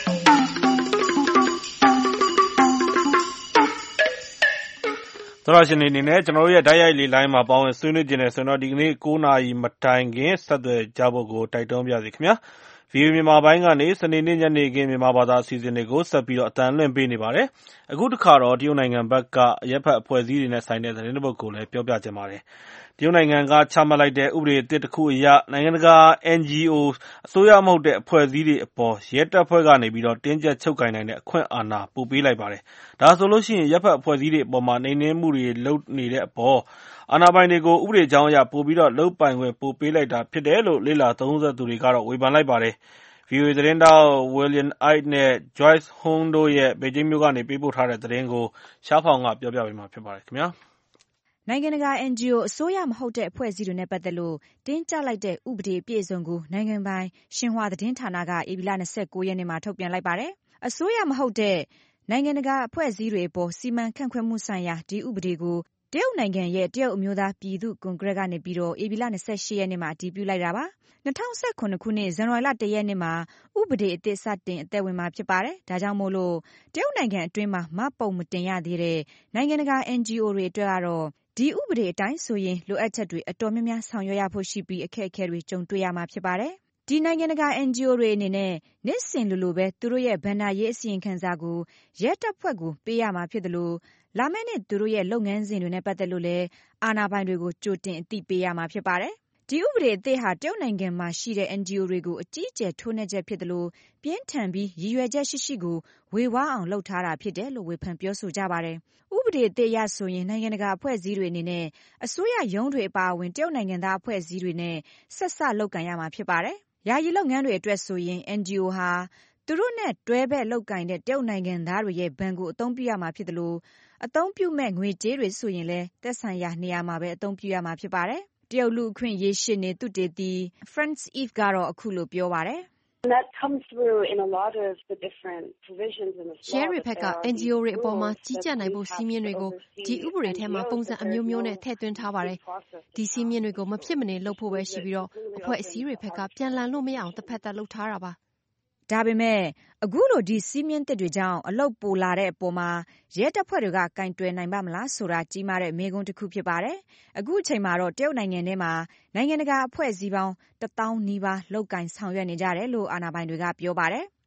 သောတာရှင်တွေအနေနဲ့ကျွန်တော်တို့ရဲ့တိုက်ရိုက်လေလိုင်းမှာပါဝင်ဆွေးနွေးခြင်းနဲ့ဆိုတော့ဒီကနေ့၉နာရီမတိုင်ခင်ဆက်သွယ်ကြဖို့ကိုတိုက်တွန်းပါရစေခင်ဗျာ။ V O A မြန်မာပိုင်းကနေစနေနေ့ညနေခင်းမြန်မာဘာသာအစီအစဉ်တွေကိုဆက်ပြီးတော့အသံလွှင့်ပေးနေပါတယ်။အခုတစ်ခါတော့တရုတ်နိုင်ငံဘက်ကအရက်ဖက်အဖွဲ့အစည်းတွေနဲ့ဆိုင်တဲ့သတင်းတစ်ပုဒ်ကိုလည်းပြောပြခြင်းပါတယ်။တရုတ်နိုင်ငံကချမှတ်လိုက်တဲ့ဥပဒေအသစ်တစ်ခုအရနိုင်ငံတကာ N G O အစိုးရမဟုတ်တဲ့အဖွဲ့အစည်းတွေအပေါ်ရဲတပ်ဖွဲ့ကနေပြီးတော့တင်းကျပ်ချုပ်ကိုင်နိုင်တဲ့အခွင့်အာဏာပို့ပေးလိုက်ပါတယ်။ဒါဆိုလို့ရှိရင်ရက်ဖက်အဖွဲ့အစည်းတွေအပေါ်မှာနှိမ်နင်းမှုတွေလုပ်နေတဲ့အပေါ်အာဏာပိုင်တွေကိုဥပဒေကြောင်းအရပို့ပြီးတော့လုပ်ပိုင်ခွင့်ပို့ပေးလိုက်တာဖြစ်တယ်လို့လေ့လာသုံးသပ်သူတွေကတော့ဝေဖန်လိုက်ပါတယ်။ V O A သတင်းတောက် William Ide နဲ့ Joyce Huang တို့ရဲ့ဘေကျင်းမြို့ကနေပေးပို့ထားတဲ့သတင်းကိုရှားဖောင်ကပြောပြပေးမှာဖြစ်ပါတယ်ခင်ဗျာ။နိုင်ငံတကာ N G O အစိုးရမဟုတ်တဲ့အဖွဲ့အစည်းတွေနဲ့ပတ်သက်လို့တင်းကျပ်လိုက်တဲ့ဥပဒေအပြည့်အစုံကိုနိုင်ငံပိုင်ရှင်ဟွာသတင်းဌာနကဧပြီလ၂၉ရက်နေ့မှာထုတ်ပြန်လိုက်ပါတယ်။အစိုးရမဟုတ်တဲ့နိုင်ငံတကာအဖွဲ့အစည်းတွေအပေါ်စီမံခန့်ခွဲမှုဆိုင်ရာဒီဥပဒေကိုတရုတ်နိုင်ငံရဲ့တရုတ်အမျိုးသားပြည်သူ့ကွန်ဂရက်ကနေပြီးတော့ဧပြီလ၂၈ရက်နေ့မှာအတည်ပြုလိုက်တာပါ။၂၀၁၇ခုနှစ်ဇန်နဝါရီလ၁ရက်နေ့မှာဥပဒေအသစ်စတင်အသက်ဝင်မှာဖြစ်ပါတယ်။ဒါကြောင့်မို့လို့တရုတ်နိုင်ငံအတွင်းမှာမပုံမတင်ရသေးတဲ့နိုင်ငံတကာ N G O တွေအတွက်ကတော့ဒီဥပဒေအတိုင်းဆိုရင်လိုအပ်ချက်တွေအတော်များများဆောင်ရွက်ရဖို့ရှိပြီးအခက်အခဲတွေကြုံတွေ့ရမှာဖြစ်ပါတယ်။ဒီနိုင်ငံတကာ N G O တွေအနေနဲ့နေ့စဉ်လိုလိုပဲသူတို့ရဲ့ဘဏ္ဍာရေးအစီရင်ခံစာကိုရဲတပ်ဖွဲ့ကိုပေးရမှာဖြစ်တယ်လို့လာမယ့်နှစ်သူတို့ရဲ့လုပ်ငန်းစဉ်တွေနဲ့ပတ်သက်လို့လည်းအာဏာပိုင်တွေကိုကြိုတင်အသိပေးရမှာဖြစ်ပါတယ်။ဒီဥပဒေအသစ်ဟာတရုတ်နိုင်ငံမှာရှိတဲ့ N G O တွေကိုအကြီးအကျယ်ထိုးနှက်ချက်ဖြစ်တယ်လို့ပြင်းထန်ပြီးရည်ရွယ်ချက်ရှိရှိကိုဝေဝါးအောင်လုပ်ထားတာဖြစ်တယ်လို့ဝေဖန်ပြောဆိုကြပါတယ်။ဥပဒေအသစ်အရဆိုရင်နိုင်ငံတကာအဖွဲ့အစည်းတွေအနေနဲ့အစိုးရရုံးတွေအပါအဝင်တရုတ်နိုင်ငံသားအဖွဲ့အစည်းတွေနဲ့ဆက်စပ်လုပ်ကိုင်ရမှာဖြစ်ပါတယ်။ယာယီလုပ်ငန်းတွေအတွက်ဆိုရင် N G O ဟာသူတို့နဲ့တွဲဘက်လုပ်ကိုင်တဲ့တရုတ်နိုင်ငံသားတွေရဲ့ဘဏ်ကိုအသုံးပြုရမှာဖြစ်တယ်လို့အသုံးပြုမဲ့ငွေကြေးတွေဆိုရင်လည်းသက်ဆိုင်ရာနေရာမှာပဲအသုံးပြုရမှာဖြစ်ပါတယ်။တရုတ်လူအခွင့်အရေးရှေ့နေသုတေသီ France Eve ကတော့အခုလိုပြောပါတယ်။ That comes through in a lot of the different provisions in the law. ရဲတွေဘက်က N G O တွေအပေါ်မှာကြီးကြပ်နိုင်ဖို့စီးမြင်တွေကိုဒီဥပဒေထဲမှာပုံစံအမျိုးမျိုးနဲ့ထည့်သွင်းထားပါတယ်။ဒီစီးမြင်တွေကိုမဖြစ်မနေလုပ်ဖို့ပဲရှိပြီးတော့အဖွဲ့အစည်းတွေဘက်ကပြန်လည်လို့မရအောင်တစ်ဖက်သက်လုပ်ထားတာပါ။ဒါပေမဲ့အခုလိုဒီစီးမြင်သစ်တွေကြောင့်အလုပ်ပိုလာတဲ့အပေါ်မှာရဲတပ်ဖွဲ့တွေကကင်တွယ်နိုင်ပါမလားဆိုတာကြီးမားတဲ့မေးခွန်းတစ်ခုဖြစ်ပါတယ်။အခုအချိန်မှာတော့တရုတ်နိုင်ငံထဲမှာနိုင်ငံတကာအဖွဲ့အစည်းပေါင်းတစ်သောင်းနီးပါးလောက်ကင်ဆောင်ရွက်နေကြတယ်လို့အာဏာပိုင်တွေကပြောပါတယ်။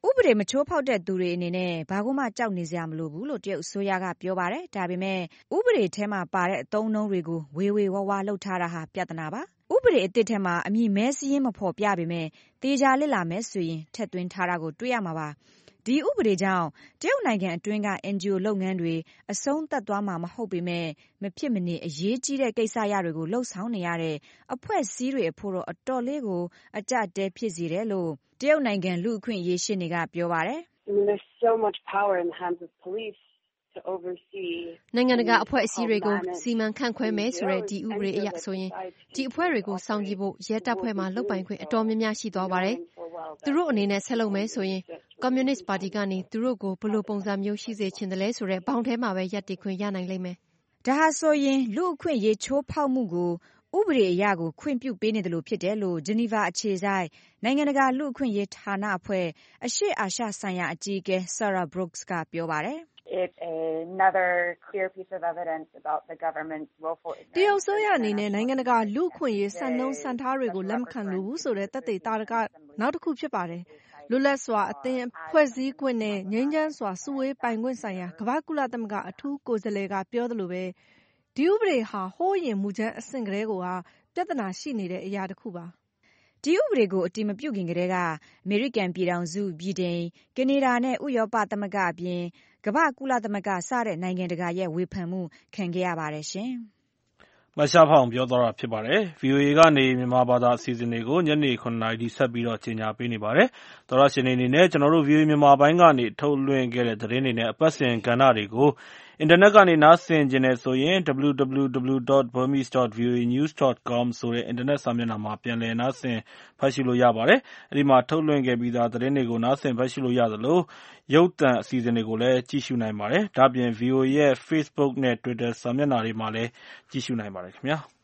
ဥပဒေမချိုးဖောက်တဲ့သူတွေအနေနဲ့ဘာကိုမှကြောက်နေစရာမလိုဘူးလို့တရုတ်အစိုးရကပြောပါတယ်။ဒါပေမဲ့ဥပဒေထဲမှာပါတဲ့အသုံးအနှုန်းတွေကိုဝေဝေဝါးဝါလှုပ်ထားတာဟာပြဿနာပါ။ဥပဒေအသစ်ထဲမှာအမည်မဲစည်းရင်းမဖော်ပြပေမဲ့တေချာလစ်လာမယ်ဆိုရင်ထက်သွင်းထားတာကိုတွေ့ရမှာပါ။ဒီဥပဒေကြောင့်တရုတ်နိုင်ငံအတွင်းက အန်ဂျီအို လုပ်ငန်းတွေအဆုံးသတ်သွားမှာမဟုတ်ပေမဲ့မဖြစ်မနေအရေးကြီးတဲ့ကိစ္စရတွေကိုလှုပ်ဆောင်နေရတဲ့အဖွဲ့အစည်းတွေအဖို့တော့အတော်လေးကိုအကျတဲဖြစ်စေတယ်လို့တရုတ်နိုင်ငံလူ့အခွင့်အရေးရှင်းတွေကပြောပါတယ်။ I mean, there's so much power in the hands of police to oversee နိုင်ငံတကာအဖွဲ့အစည်းတွေကိုစီမံခန့်ခွဲမယ်ဆိုတဲ့ဒီဥပဒေအရဆိုရင်ဒီအဖွဲ့တွေကိုစောင့်ကြည့်ဖို့ရဲတပ်ဖွဲ့မှာလုပ်ပိုင်ခွင့်အတော်များများရှိသွားပါတယ်။သူတို့အနေနဲ့ဆက်လုပ်မယ်ဆိုရင်ကွန်မြူနစ်ပါတီကနေသူတို့ကိုဘယ်လိုပုံစံမျိုးရှိစေချင်တယ်လဲဆိုတဲ့ဘောင်ထဲမှာပဲရပ်တည်ခွင့်ရနိုင်လိမ့်မယ်။ဒါဟာဆိုရင်လူ့အခွင့်အရေးချိုးဖောက်မှုကိုဥပဒေအရကိုခွင့်ပြုပေးနေတယ်လို့ဖြစ်တယ်လို့ဂျနီဗာအခြေစိုက်နိုင်ငံတကာလူ့အခွင့်အရေးဌာနအဖွဲ့အရှေ့အာရှဆိုင်ရာအကြီးအကဲ Sarah Brooks ကပြောပါတယ်။ It's another clear piece of evidence about the government's willful ignorance. တရုတ်ဆိုရအနေနဲ့နိုင်ငံတကာလူ့အခွင့်အရေးစံနှုန်းစံထားတွေကိုလက်မခံလို့ဘူးဆိုတဲ့သက်သေတာကနောက်တစ်ခုဖြစ်ပါတယ်။လွတ်လပ်စွာအသင်းဖွဲ့စည်းခွင့်နဲ့ငြိမ်းချမ်းစွာစုဝေးပိုင်ခွင့်ဆိုင်ရာကမ္ဘာ့ကုလသမဂ္ဂအထူးကိုယ်စားလှယ်ကပြောသလိုပဲဒီဥပဒေဟာဟိုးရင်မူချမ်းအဆင့်ကလေးကိုဟာပြဿနာရှိနေတဲ့အရာတစ်ခုပါဒီဥပဒေကိုအတိမပြုခင်ကတည်းကအမေရိကန်ပြည်ထောင်စုဗြိတိန်ကနေဒါနဲ့ဥရောပသမဂ္ဂအပြင်ကမ္ဘာ့ကုလသမဂ္ဂစတဲ့နိုင်ငံတကာရဲ့ဝေဖန်မှုခံခဲ့ရပါတယ်ရှင်မရှားဖောင်ပြောသွားတာဖြစ်ပါတယ်။ ဗီအိုအေ ကနေမြန်မာဘာသာအစီအစဉ်တွေကိုညနေခုနှစ်နာရီထိဆက်ပြီးတော့ကြေညာပေးနေပါတယ်။သောရရှင်တွေအနေနဲ့ကျွန်တော်တို့ ဗီအိုအေ မြန်မာပိုင်းကနေထုတ်လွှင့်ခဲ့တဲ့သတင်းတွေနဲ့အပတ်စဉ်ကဏ္ဍတွေကိုအင်တာနက်ကနေနားဆင်ကျင်နေဆိုရင် ဒဘလျူ ဒဘလျူ ဒဘလျူ ဒေါ့ ဘာမီစ် ဒေါ့ ဗီအိုအေ နျူးစ် ဒေါ့ ကောမ် ဆိုတဲ့အင်တာနက်စာမျက်နှာမှာပြန်လည်နားဆင်ဖတ်ရှုလို့ရပါတယ်။အဲဒီမှာထုတ်လွှင့်ခဲ့ပြီးသားသတင်းတွေကိုနားဆင်ဖတ်ရှုလို့ရသလိုရုပ်သံအစီအစဉ်တွေကိုလည်းကြည့်ရှုနိုင်ပါတယ်။ဒါ့အပြင် ဗီအိုအေ ရဲ့ Facebook နဲ့ Twitter စာမျက်နှာတွေမှာလည်းကြည့်ရှုနိုင်ပါတယ်ခင်ဗျာ။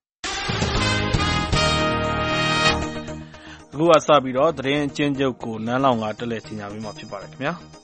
အခုကစပြီးတော့သတင်းအကျဉ်းချုပ်ကိုနန်းလောင်ကတက်လက်ကြီးညာပေးမှာဖြစ်ပါတယ်ခင်ဗျာ။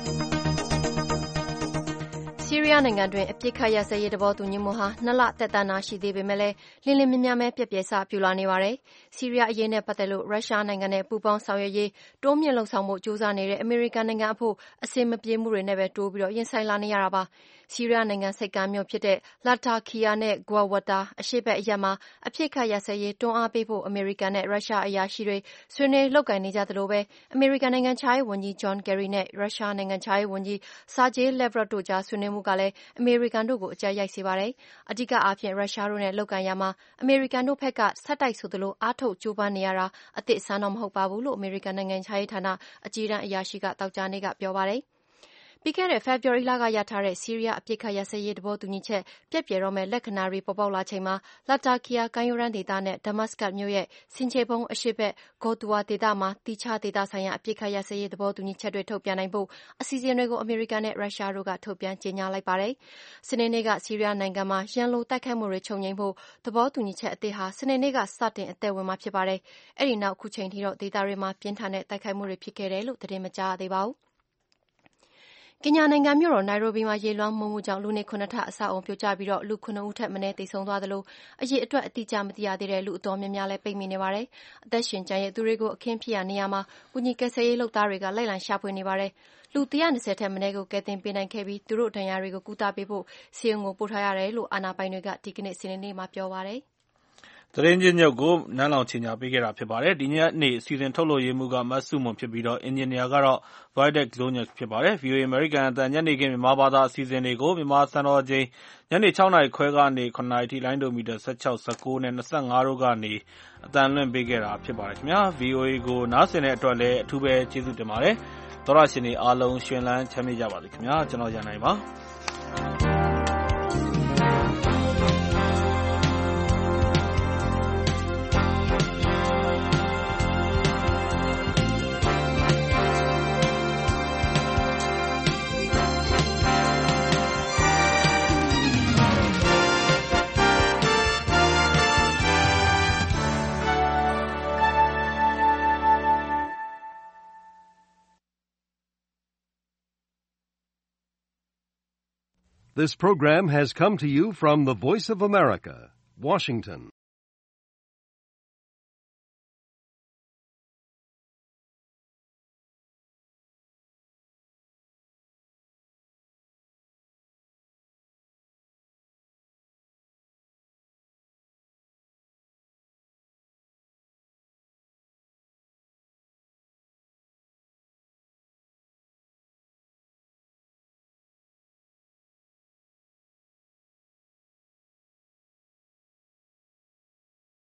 ဆီးရီးယားနိုင်ငံတွင်အပြစ်ခတ်ရစရေးတဘောတူညီမှုဟာနှစ်လသက်တမ်းသာရှိသေးပေမဲ့လည်းလင်းလင်းမြများပဲပြက်ပြဲစပြူလာနေပါတယ်။ဆီးရီးယားအရေးနဲ့ပတ်သက်လို့ရုရှားနိုင်ငံနဲ့ပူးပေါင်းဆောင်ရွက်ရေးတိုးမြင့်လှုံ့ဆော်မှုကြိုးစားနေတဲ့အမေရိကန်နိုင်ငံအဖို့အစင်မပြေမှုတွေနဲ့ပဲတိုးပြီးတော့ရင်ဆိုင်လာနေရတာပါ။ဆီးရီးယားနိုင်ငံစိတ်ကမ်းမြို့ဖြစ်တဲ့လာတာကီယာနဲ့ဂွာဝတာအရှေ့ဘက်အရက်မှာအပြစ်ခတ်ရစရေးတွန်းအားပေးဖို့အမေရိကန်နဲ့ရုရှားအရာရှိတွေဆွေးနွေးလုပ်ကိုင်နေကြသလိုပဲအမေရိကန်နိုင်ငံခြားရေးဝန်ကြီးဂျွန်ကယ်ရီနဲ့ရုရှားနိုင်ငံခြားရေးဝန်ကြီးဆာဂျေးလက်ဗရက်တို့ကြားဆွေးနွေးမှုကလည်းအမေရိကန်တို့ကိုအကြပ်ရိုက်စေပါတယ်။အဓိကအားဖြင့်ရုရှားတို့နဲ့လုပ်ကိုင်ရမှာအမေရိကန်တို့ဘက်ကဆက်တိုက်ဆိုသလိုအားထုတ်ကြိုးပမ်းနေရတာအသစ်အဆန်းတော့မဟုတ်ပါဘူးလို့အမေရိကန်နိုင်ငံခြားရေးဌာနအကြီးတန်းအရာရှိကတောက်ကြားနေ့ကပြောပါတယ်။ပြီးခဲ့တဲ့ဖေဖော်ဝါရီလကရထားတဲ့ဆီးရီးယားအပြစ်ခတ်ရစရေးတဘောတူညီချက်ပြက်ပြယ်တော့မဲ့လက္ခဏာတွေပေါ်ပေါက်လာချိန်မှာလာတာကီယာကမ်းရိုးတန်းဒေသနဲ့ဒမတ်စကတ်မြို့ရဲ့စင်ချေဘုံအရှိဘက်ဂေါ်တူဝါဒေသမှာတိချဒေသဆိုင်ရာအပြစ်ခတ်ရစရေးတဘောတူညီချက်တွေထုတ်ပြန်နိုင်ဖို့အစီအစဉ်တွေကိုအမေရိကန်နဲ့ရုရှားတို့ကထုတ်ပြန်ကြေညာလိုက်ပါတယ်။စနေနေ့ကဆီးရီးယားနိုင်ငံမှာရန်လိုတိုက်ခိုက်မှုတွေချုပ်ငြိမ်းဖို့တဘောတူညီချက်အသစ်ဟာစနေနေ့ကစတင်အသက်ဝင်မှာဖြစ်ပါတယ်။အဲဒီနောက်အခုချိန်ထိတော့ဒေသတွေမှာပြင်းထန်တဲ့တိုက်ခိုက်မှုတွေဖြစ်ခဲ့တယ်လို့သတင်းမကြားရသေးပါဘူး။ကင်ညာနိုင်ငံမြို့တော်နိုင်ရိုဘီမှာရေလွှမ်းမိုးမှုကြောင့်လူနေခုနှစ်ထပ်အဆောက်အုံပြိုကျပြီးတော့လူခုနှစ်ဦးထက်မနည်းသေဆုံးသွားသလိုအရေအတွက်အတိအကျမသိရသေးတဲ့လူအတော်များများလည်းပိတ်မိနေပါတယ်။အသက်ရှင်ကျန်ရစ်သူတွေကိုအခင်းဖြစ်ရာနေရာမှာကုညီကယ်ဆယ်ရေးလုပ်သားတွေကလိုက်လံရှာဖွေနေပါတယ်။လူone hundred twentyထက်မနည်းကိုကယ်တင်ပေးနိုင်ခဲ့ပြီးသူတို့ဒဏ်ရာတွေကိုကုသပေးဖို့ဆေးရုံကိုပို့ထားရတယ်လို့အာဏာပိုင်တွေကဒီကနေ့စနေနေ့မှာပြောပါတယ်။သတင်းချင်းချုပ်ကိုနန်းလောင်ချင်ညာပေးခဲ့တာဖြစ်ပါတယ်ဒီညနေအစီအစဉ်ထုတ်လို့ရေးမှုကမတ်စုမွန်ဖြစ်ပြီးတော့အင်ဂျင်နီယာကတော့ Violet Gloniak ဖြစ်ပါတယ် ဗီအိုအေ American အတန်ညနေခင်းမြန်မာဘာသာအစီအစဉ်တွေကိုမြန်မာစံတော်ချိန်ညနေsixနာရီခွဲကနေsevenနာရီထိလိုင်းဒိုမီတာsixteen, nineteenနဲ့twenty-fiveတို့ကနေအတန်လွှင့်ပေးခဲ့တာဖြစ်ပါတယ်ခင်ဗျာ ဗီအိုအေ ကိုနားဆင်တဲ့အတွက်လည်းအထူးပဲကျေးဇူးတင်ပါတယ်သောရရှင်တွေအားလုံးရှင်လန်းချမ်းမြေ့ကြပါစေခင်ဗျာကျွန်တော်ရန်နိုင်ပါ This program has come to you from the Voice of America, Washington.